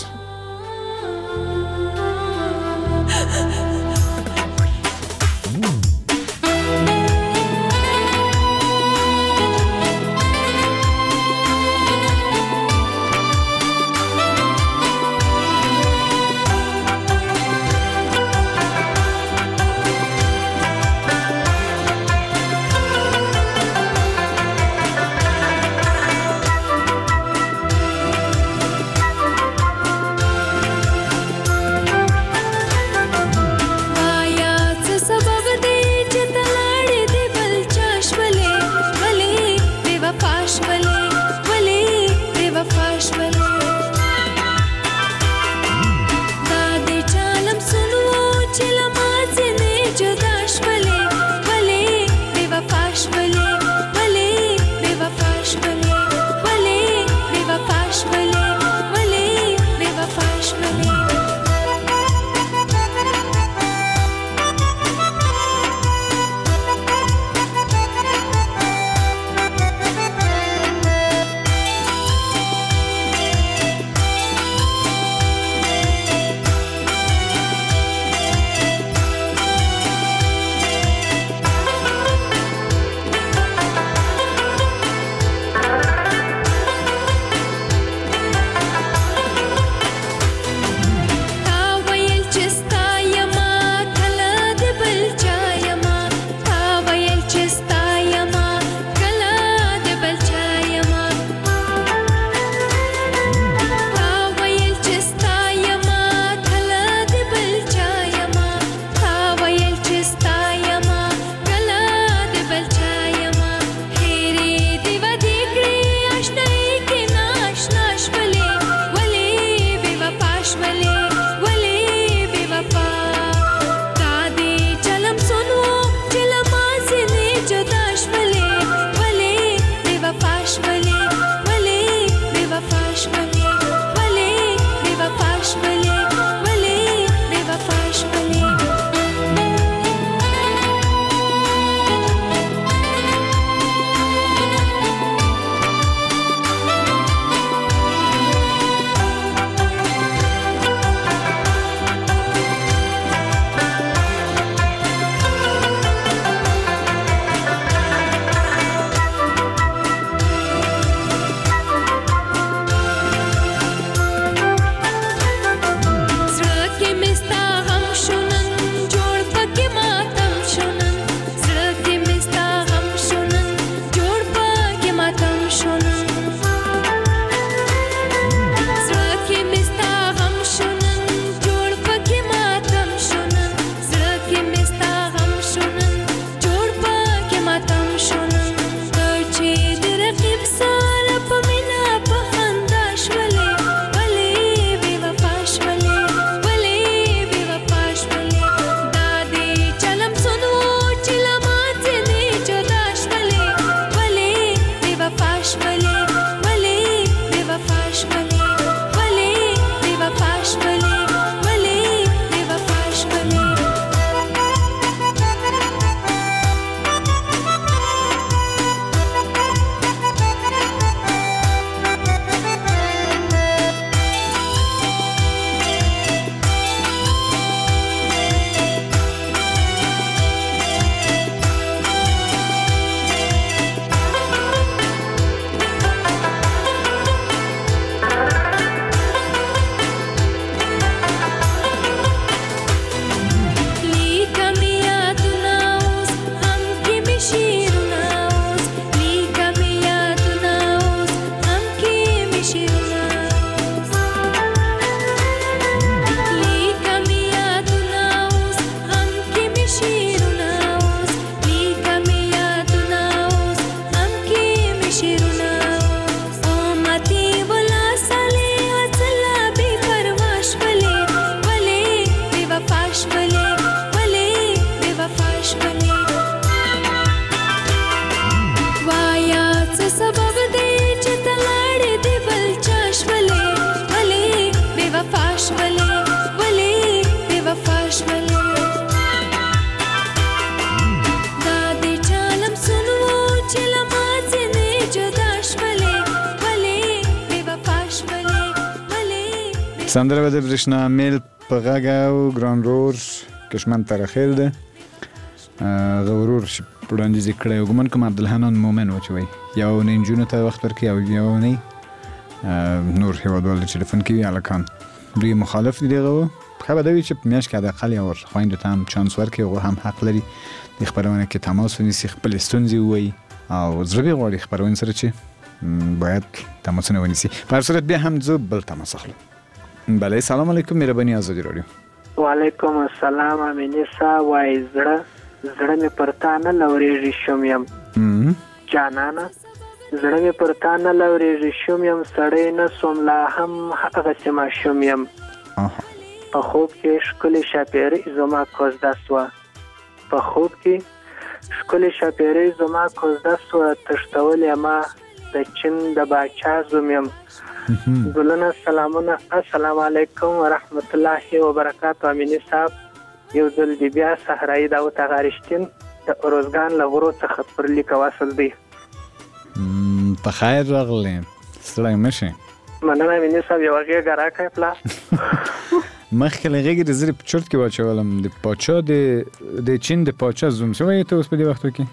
سندره به د برېښنا میل په غږ او ګران رور کشمن ترخیل ده غورور چې وړاندیز یې کړی ګومان کوم عبدالحنان مومن و چې وایي یو نه نجونو ته وخت ورکړي او یو نه نور هېوادوال د ټلیفون کوي هلکان دوی مخالف دي دغه و ښه به دا وي چې په میاشت کې حداقل یو خویندو ته هم چانس ورکړي هغوی هم حق لري د خپرونه کې تماس ونیسي خپلې ستونزې ووایي او زړه یې غواړي خپرونې سره چې باید تماسونه ونیسي په هر صورت بیا هم زه بل تماس اخلو بله سلام علیکم مهرباني ازادي راډیو وعلیکم السلام امینی صاحب وای زړه مې پر تا نه لورېږي شوم یم جانانه زړه مې پر تا نه لورېږي شوم یم سړی نه سوم لا هم هغسې ماشوم یم په خوب کې ښکلې شاپېرۍ زما کوزده سوه په خوب کې ښکلې شاپېرۍ زما کوزده سوه تښتول یې ما د چین د باچا زوم یم ګلونه سلامونه السلام علیکم ورحمت الله وبرکاتو امینی صاحب یو ځل دی بیا صحرایي داود غارشتین د اروزګان له غرو څخه پر لیک واصل دی په خیر راغلی ستړی مه شې مننه امینی صاحب یوه غېږه راکړئ پلار مخکې له غېږې د زرې په چرت کې واچولم د پاچا د چین د پاچا زوم څه وایې ته اوس په دې وختو کې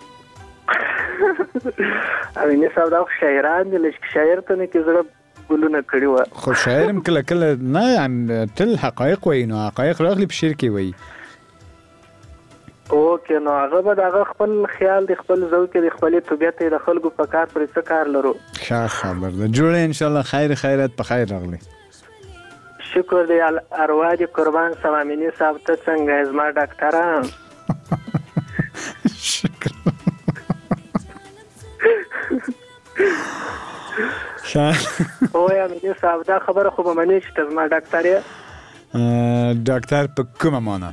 امینی صاحب دا خو شاعران دي لږ شاعر ته نه کې زړه ګلونه کړي وه خو شاعر هم کله کله نه تل حقایق وایي نو حقایق راغلي په شعر کې وایي اوکې نو هغه به د هغه خپل خیال د خپل ذوق د خپلې طبیعت د خلکو په کار پرې څه کار لرو ښه خبر ده جوړه انشاءالله خیرات په خیر راغلی شکر دی اروا دې قربان سم امیني صاحب ته څنګه یې زما ډاکټره شکر وای امیني صاحب دا خبره خو به منې چې ته زما ډاکټر یې ډاکټر په کومه معنی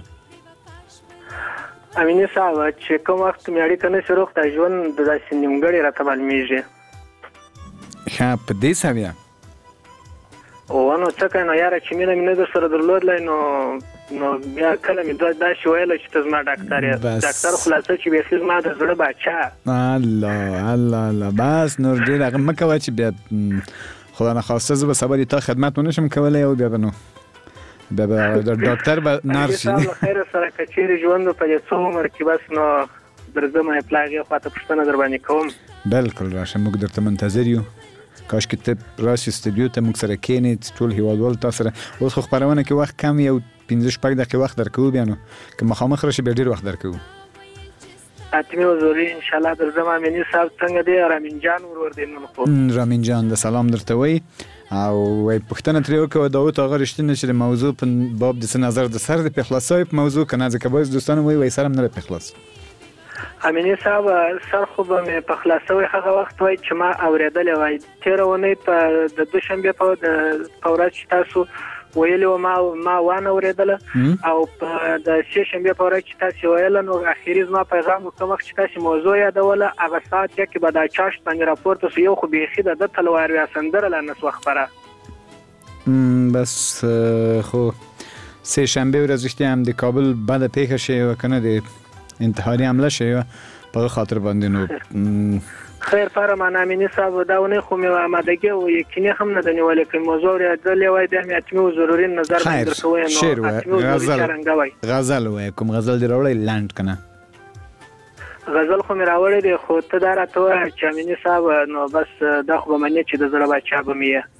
امیني صاحب چې کوم وخت مې اړیکه نشي روغ ته ژوند داسې نیمګړی راته معلومېږي ښه په دې سویه نو څه کوې نو یاره چې مینه مې نه در سره درلودلی نو بیا کله مې داسې ویله چې ته زما ډاکټر یې ډاکټر خلاصه چې بیخي زما د زړه باچا الله بس نور ډېر هغه مه کوه چې بیا خدا نخواسته زه به سبا د تا خدمت ونه شم کولی او بیا به نو بیا به ډاکټر به نر شي له خیره سره که چیرې ژوند په دې څو عمر کې بس نو درځم پلا هغې خواته پوښتنه در باندې کوم بلکل راشه موږ درته منتظر یو کاشکې ته راشي استودیو ته موږ سره کښېنې ټول هېوادوال تا سره اوس خو خپرونه کې وخت کم یو 15-16 دقیقې وخت درکوو بیا نو که مخامخ راشي بیا ډېر وخت درکوو حتمي حضوري انشاءالله درځم امیني صاحب څنګه دی رامین جان ورور دی نن خو رامین جان د سلام درته وایي او وایي پوښتنه ترې وکړه داود هغه رښتینه چې د موضوع په باب د څه نظر د سر د پخلاصوي په موضوع که نه ځکه باید دوستانو وایي سر هم نه د پخلاص امیني صاحب سر خو به مې په خلاصوي هغه وخت وایي چې ما اورېدلی وای تېره اونۍ په د دوشنبې په ورځ چې تاسو ویلي وه ما وانه اورېدله او په د سې شنبې په ورځ چې تاسې ویله نو اخري زما پیغام کوم وخت چې تاسې موضوع یادوله هغه ساعت یا کې به دا چاشت باندې راپورته سو یو خو بیخي د ده تلوار ویا سندره لا نه سوه خپره بس خو سې شنبې ورځ رښتیا هم د کابل بده پیښه شوې وه که نه د انتحاري حمله شوې وه په هغه خاطر باندې نو خیر فرمان امیني صاحب دا ونې خو مې امادګي او یقیني هم نه ده نیولې که موضوع اورېدلې وای بیا مې حتمي و ضروري نظر باندې درکوی نو غزل وایه کوم غزل دې راوړی لنډ که نه غزل خو مې راوړی دی خو ته دا راته ووایه چې امیني صاحب نو بس دا خو به منې چې د زړه باچا به مې یې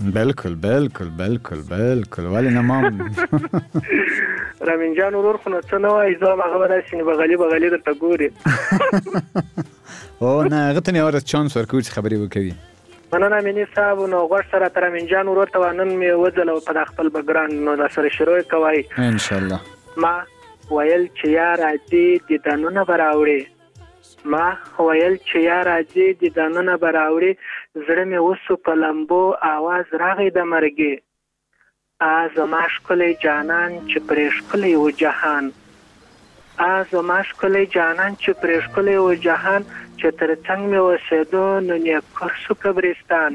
بلکل ولې نه مام رامین جان ورور خو نو څه نه وایي زه هم هغه به داسې بغلي درته ګوري او نه هغه ته مې ورځ چانس ورکوي چې خبرې وکوي مننه امیني صاحب نو غوږ سره تر امین جان ورور ته نن مې وځلو په دا خپل بګران نو دا سره شروع کوئ انشاءالله ما ویل چې یا راځي دیدنونه به راوړي ما ویل چې یا راځي دیدنونه به راوړي زړه مې وسو په لمبو آواز راغی د مرګي زما ښکلی جانان چې پرې ښکلی و جهان زما ښکلی جانان چې پرې ښکلی و جهان چې تر څنګ مې اوسېدو نو نیکر سو قبرستان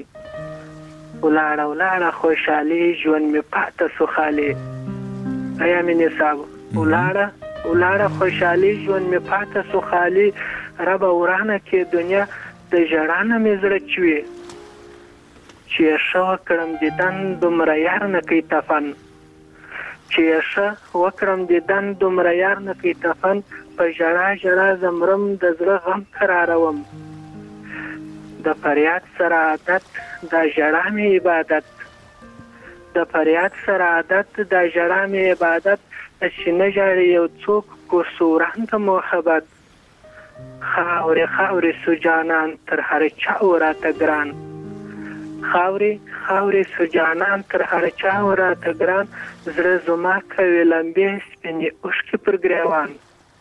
ولاړه خوشحالي ژوند مې پاته سو خالي ای امیني صاحب ولاړه خوشحالي ژوند مې پاته سو خالي ربه ورانه کې دنیا د ژړا نه مې زړه چوي چې ښه وکړم دیدن دومره یار نه کوي تفن چې ښه وکړم دیدن دومره یار نه کوي تفن په ژړا ژړا زمرم د زړه غم قراروم د فریاد سره عادت دا ژړا مې عبادت د فریاد سره عادت دا ژړا مې عبادت چې نه ژاړي یو څوک کورسوران د محبت خاورې خاورې سجانان تر هر چا راته ګران خاورې خاورې سجانان تر هر چا راته ګران زړه زما کوي لمبې سپینې اوښکې پر ګریوان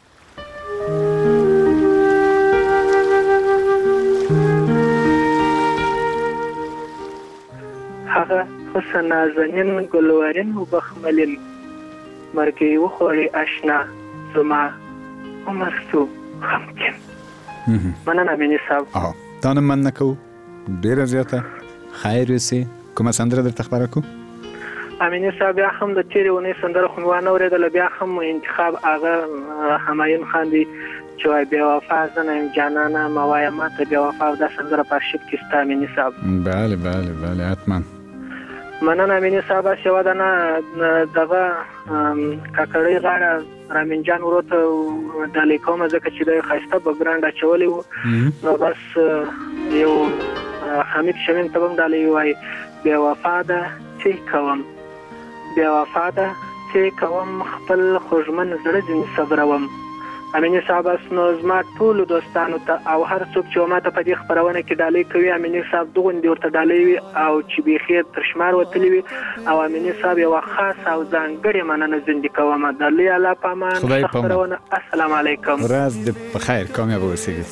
هغه حسن نازنین ګلورین و بخملین مرګي وخوري آشنا زما عمر سو غمکن مننه مینې صاحب تا نه مننه کوو ډېره زیاته خیر وسي کومه سندره درته خبره کو امینې صاحب بیا هم د تیرې اونۍ سندره خو مې وانه اورېدله بیا هم انتخاب هغه همایون خان دی چې وایي بیا وفا زه نه یم جانانه مه وایه ماته بیا وفا دا سندره په ارشیف کې سته امینې صاحب بله بله بله حتما مننه امینې صاحب هسې یوه دانه دغه کاکړۍ غاړه رامین جان ورو ته ډالۍ کومه ځکه چې د ښایسته بګرانډ اچولی و نو بس یو حمید شمیم ته به هم ډالۍ ووایي بیا وفا ده څه کوم بیا وفا ده څه کوم خپل خوږمن زړه ځینې صبروم امینې صاحب اس نو زما ټولو دوستانو ته او هر څوک چې ماته په دې خپرونه کې ډالۍ کوي امینې صاحب دغوندې ورته ډالۍ وي او چې بیخي تر شمار وتلي وي او امینې صاحب یوه خاصه او ځانګړې مننه زندې کوم د لوی الله په امان خپرونه السلام علیکم ورځ دې په خیر کامیابه اوسېږي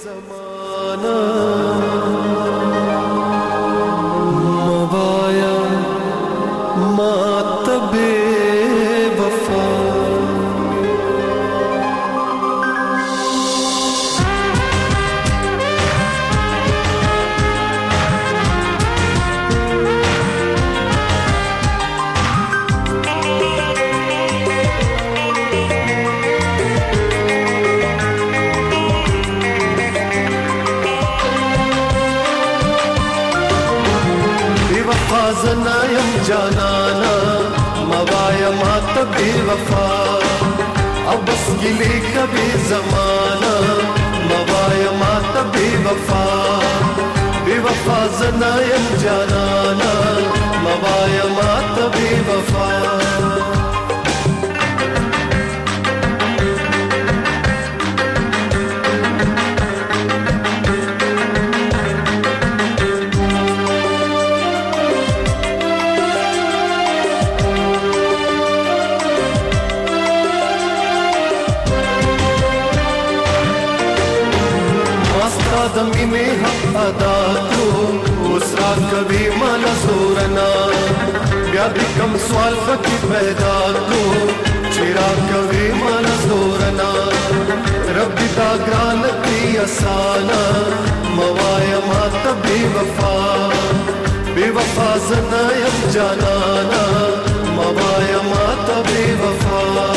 مبایا ما تبه وفا زنا یم جانانا موایا مات بے وفا اب بس گلی کبھی زمانہ موایا مات بے وفا زنا یم جانانا موایا مات بے وفا دمی میں حق ادا کو اسرا کبھی مانا زورنا بیا بھی کم سوال فکی پیدا کو چیرا کبھی مانا زورنا رب دا گران کی اسانا موایا مات بے وفا زنا یم جانانا موایا مات بے وفا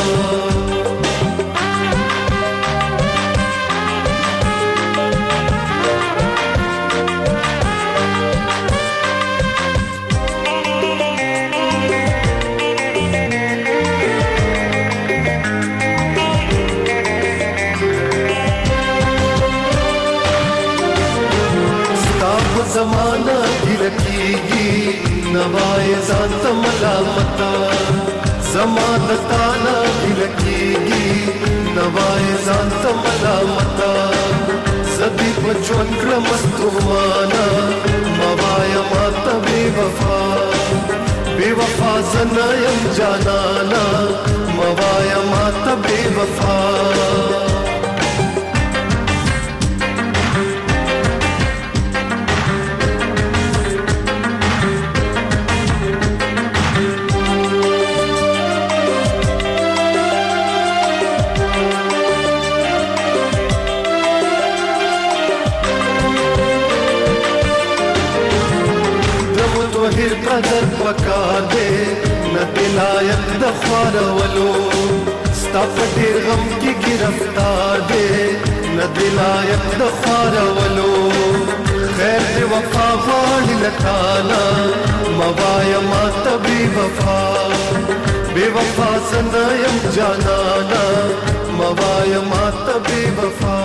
زمانہ گرکیگی نوائے ذات ملامتا زمانتانا گرکیگی نوائے ذات ملامتا زدی بچون کرمستوانا موایا ماتا بے وفا زنایم جانانا موایا ماتا بے وفا قدر پکار دے نہ دلایق دخوار ولو ستا پٹیر غم کی گرفتار دے نہ دلایق دخوار ولو خیر دے وفا غاڑی نکانا موایا ما تبی وفا بے وفا سندیم جانانا موایا ما تبی وفا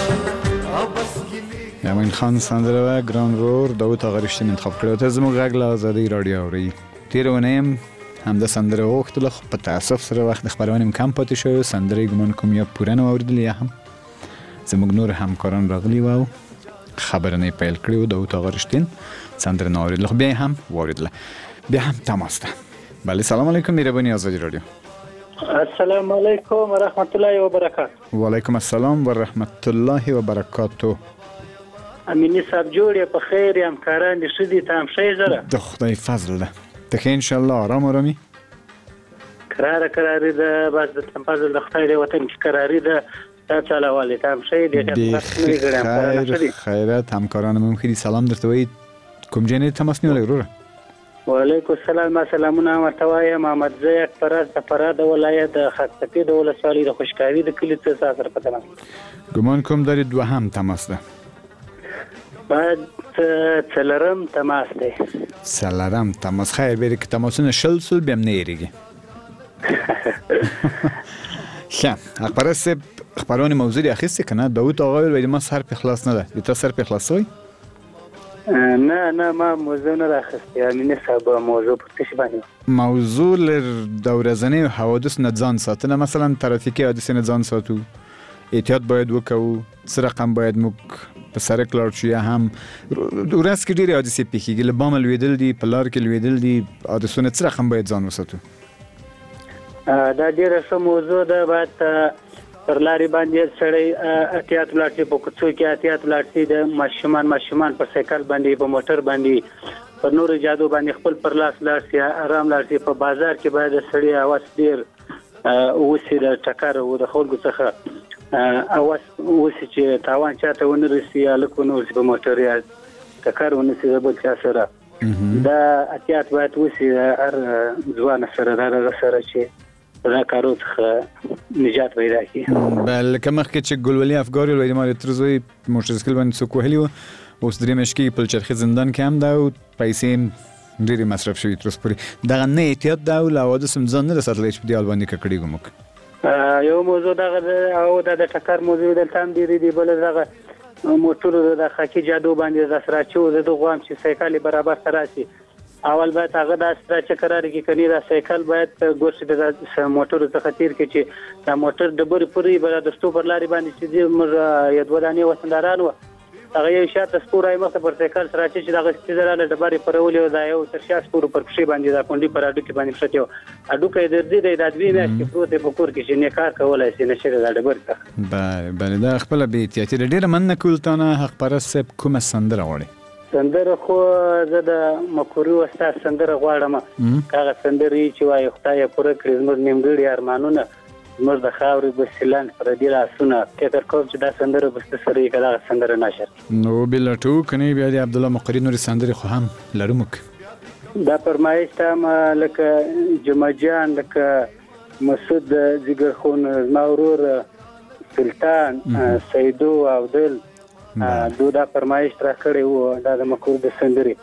امین خان سندره و ګران رور داوود هغه رښتینی انتخاب کړی ته زموږ غږ له ازادۍ راډیو اوري تېره اونۍ هم همدا سندره وغوښتله خو په تاسف سره وخت د خپرونې هم کم پاتې شوی سندره یې ګمان کوم یا پوره نه واورېدلې یا هم زموږ نور همکاران راغلي وو او خبرونه یې پیل کړي وو داوود هغه رښتین سندره نه واورېدله خو بیا یې هم واورېدله بیا هم تماس ده بله سلام علیکم مهرباني ازادي راډیو السلام علیکم ورحمت الله وبرکاته وعلیکم السلام ورحمت الله وبرکاته امینی صاحب جوړ په خیر همکاران دې ښه دي تام ښه زره د خدای فضل ده ته ښه انشاءالله آرام آرامي کراري ده بس د فضل د خدای دی وطن کې کراري ده تا چلاوالی تام ښه دی خیرت همکاران هم ښه دي سلام درته وایي کوم ځای نه تماس نیولی وروره وعلیکم السلام ما سلامونه ورته وایم محمد زیک فراز د فراه د ولایت د خاکسپي د ولسوالۍ د خوشکاري د کلي څخه سره په تماس ګمان کوم درې دوهم تماس ده بعد څلرم تماس دی څلرم تماس خیر بیره که تماسونه شل سول بیا هم نه هېرېږي ښه اخبار صاحب خبرونه موضوع دې اخیستې که نه داود آقا ویل ما سر پې خلاص نه ده د تا سر پې خلاص شوی نه ما موضوع نه راخیستې امینه صاحب موضوع پر څه باندې موضوع له د ورځنیو حوادثو نه ځان ساتنه مثلا ترافیکي حادثې نه ځان ساتو احتیاط باید وکړو څه رقم باید موږ په سړک لاړ شو یا هم ورځ کې ډېرې حادثې پېښېږي له بامه لوېدل دي په لار کې لوېدل دي حادثو نه څه رقم باید ځان وساتو دا ډېره ښه موضوع ده باید پر لارې باندې سړی احتیاط ولاړ شي په کوڅو کې احتیاط ولاړ شي د ماشومان پر سایکل باندې په موټر باندې پر نورو جادو باندې خپل پر لاس لاړ شي آرام لاړ شي په بازار کې باید سړی اواز ډېر اوسي د ټکر او د خلکو څخه اواز اوسي چې تاوان چاته ونه رسي یا لکه ونه ورسي په موټر یا ټکر ونه سي د بل چا سره دا احتیاط باید اوسي هر ځوان سره دا سره چې دا کارو څخه نجات پیدا کړي بلکه مخکې چې ګلولي افګار ویل ما تر زوی موټرسایکل باندې څوک وهلی و اوس درې مشکې په چرخي زندان کې هم دا او پیسې ډېرې مصرف شوي تر اوسه پورې دغه نه احتیاط دا او له حوادثو هم ځان نه رساتلی چې په دیوال باندې ککړېږو موږ یو موضوع دغه او د ټکر موضوع دلته هم ډېرې دي بله دغه موټرو د خاکي جادو باندې داسې راچو زه د غواړم چې سایکل برابر ته راشي اول باید هغه داسې را چې قرار کې کني دا سایکل باید ګوښې د موټرو څخه تیر کې چې دا موټر ډبرې پورې به د ستو پر لارې باندې چې موږ یو دوه دانې وطنداران وو هغه یو شاته سپور یې مخته پر سایکل سره چې دغه ستېزراله ډبرې پرولې او دا یو تر شا سپور پر پښې باندې دا کونډې پر اډوکې باندې پښتې و اډوکې دردي دی دا دوی میاشتې پروت دی په کور کې چې نه کار کولی شي نشي دا ډبرې څخه بله دا خپله بې احتیاطي ده ډېره مننه کوو تا نه حق پرست صاحب کومه سندره غواړې سندره خو زه د مکوري استاد سندره غواړم هغه سندرې چې وایي خدای پوره کړي زموږ نیمګړي ارمانونه زموږ د خاورې بسیلان پردي لاسونه فکر کوم چې دا سندره بسته سره یې که دغه سندره نشر نو بلټو کنی بیا د عبدالله مقري نورې سندرې خو هم لرو موږ دا فرمایش ته لکه جمعه جان لکه مسعود جګرخون زما ورور سلطان سیدو عبدل دا فرمایش را کړی وو دا د مکور د سندرې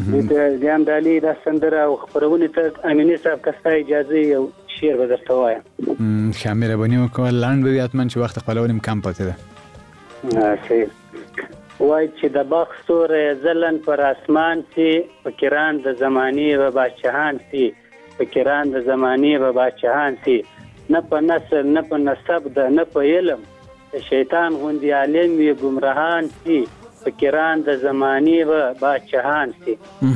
د هم دالي دا سندره او خپرونې ته امیني صاحب که ستا اجازه یو شعر به درته ووایم ښه مهرباني وکړه لنډ به وي حتما چې وخت خپلونې هم کم پاتې ده صحیح وایي چې د باغ ستوری ځلن پر اسمان سي فکران د زمانې به بادشاهان سي فکران د زمانې به بادشاهان سي نه په نسل نه په نسب ده نه په علم شیطان غوندي عالم وي ګمراهان سي فکران د زمانې به بادشاهان سي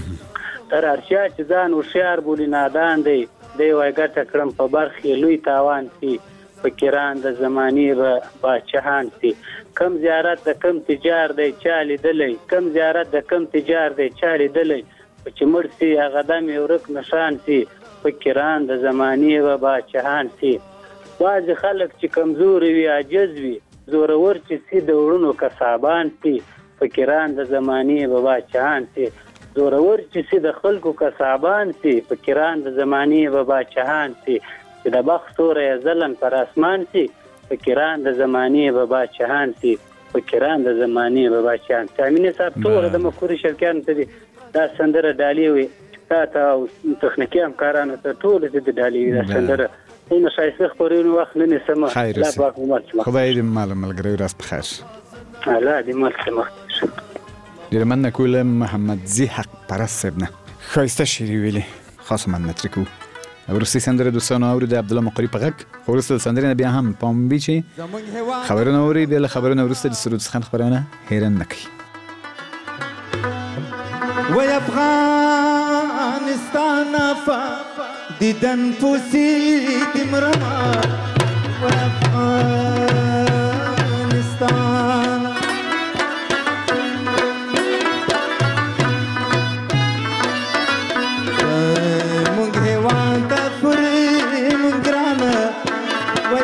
تر هر چا چې ځان هوښیار بولي نادان دی وایي ګټه کړم په برخې لوی تاوان سي فکران د زمانې به بادشاهان سي کم زیارت د کم تجار دی چا لیدلی کم زیارت د کم تجار دی چا لیدلی چې مړ سي هغه دم یې ورک نښان سي فکران د زمانې به بادشاهان سي بعضې خلک چې کمزوري وي عاجز وي زورور چې سي د وړونو کسابان سي فکران د زمانې به بادشاهان سي زورور چې سي د خلکو کسابان سي فکران د زمانې به بادشاهان سي چې د بخت ستوری ځلن پر اسمان سي فکران د زمانې به بادشاهان سي فکران د زمانې به بادشاهان سي امینه صاحب ټوله د مکوري شرکیانو ته دي دا سندره ډالۍ وي تا ته او تخنیکي همکارانو ته ټول د ډالۍ وي دا سندره اینو ښایسته خپرونې وخت نه نیسمه لا پاک عمر خدای دې ملګری ورځ په خیر الله دې مل سمخ ډېره مننه کوله محمد زی حق پرست صاحب نه ښایسته شعر ویلي خاصه مننه ترې کوو وروستۍ سندره دوستانو اورو د عبدالله مقري په غږ خو وروسته د سندرې نه بیا هم پام وي چې خبرونه اورئ بیا له خبرونه وروسته د سرود څخه خپرونه هیره نه کوي وای افغانستان دیدن پوسی دمرما وای افغانستان مونږ هیواد د پوری مونږ ګرانه وای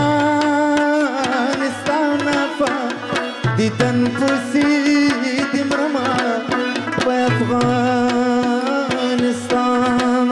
افغانستان دیدن پوسی دمرما وای افغانستان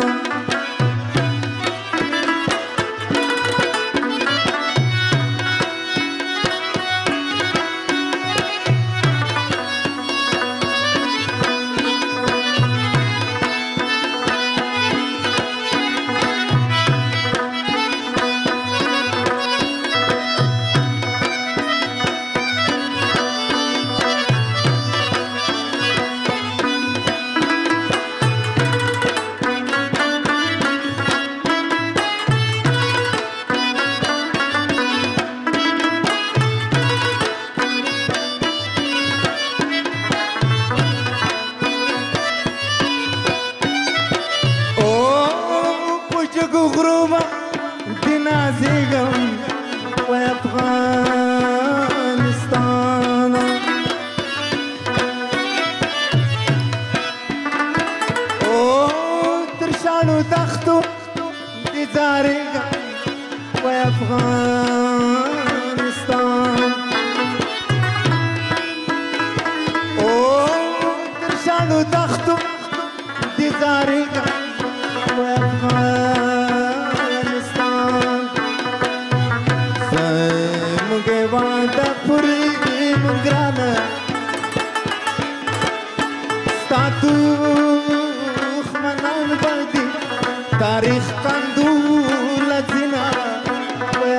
تاریخ قندول زنا وای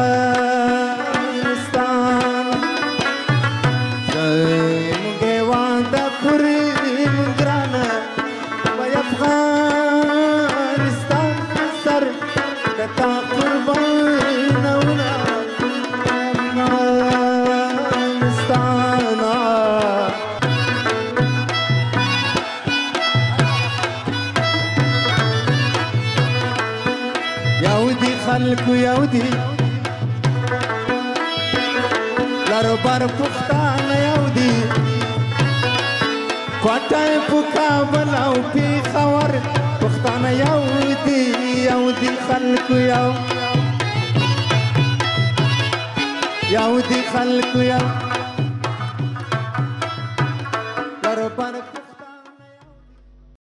افغانستان زموږ هیواد پوری مونږ ګرانه وای افغانستان سر د تا قربانونه افغانستان خلکو یو دی لارو بار پښتانه یو دی کوټه په کابل او پیښور پښتانه یو دی خلکو یو دی خلکو یو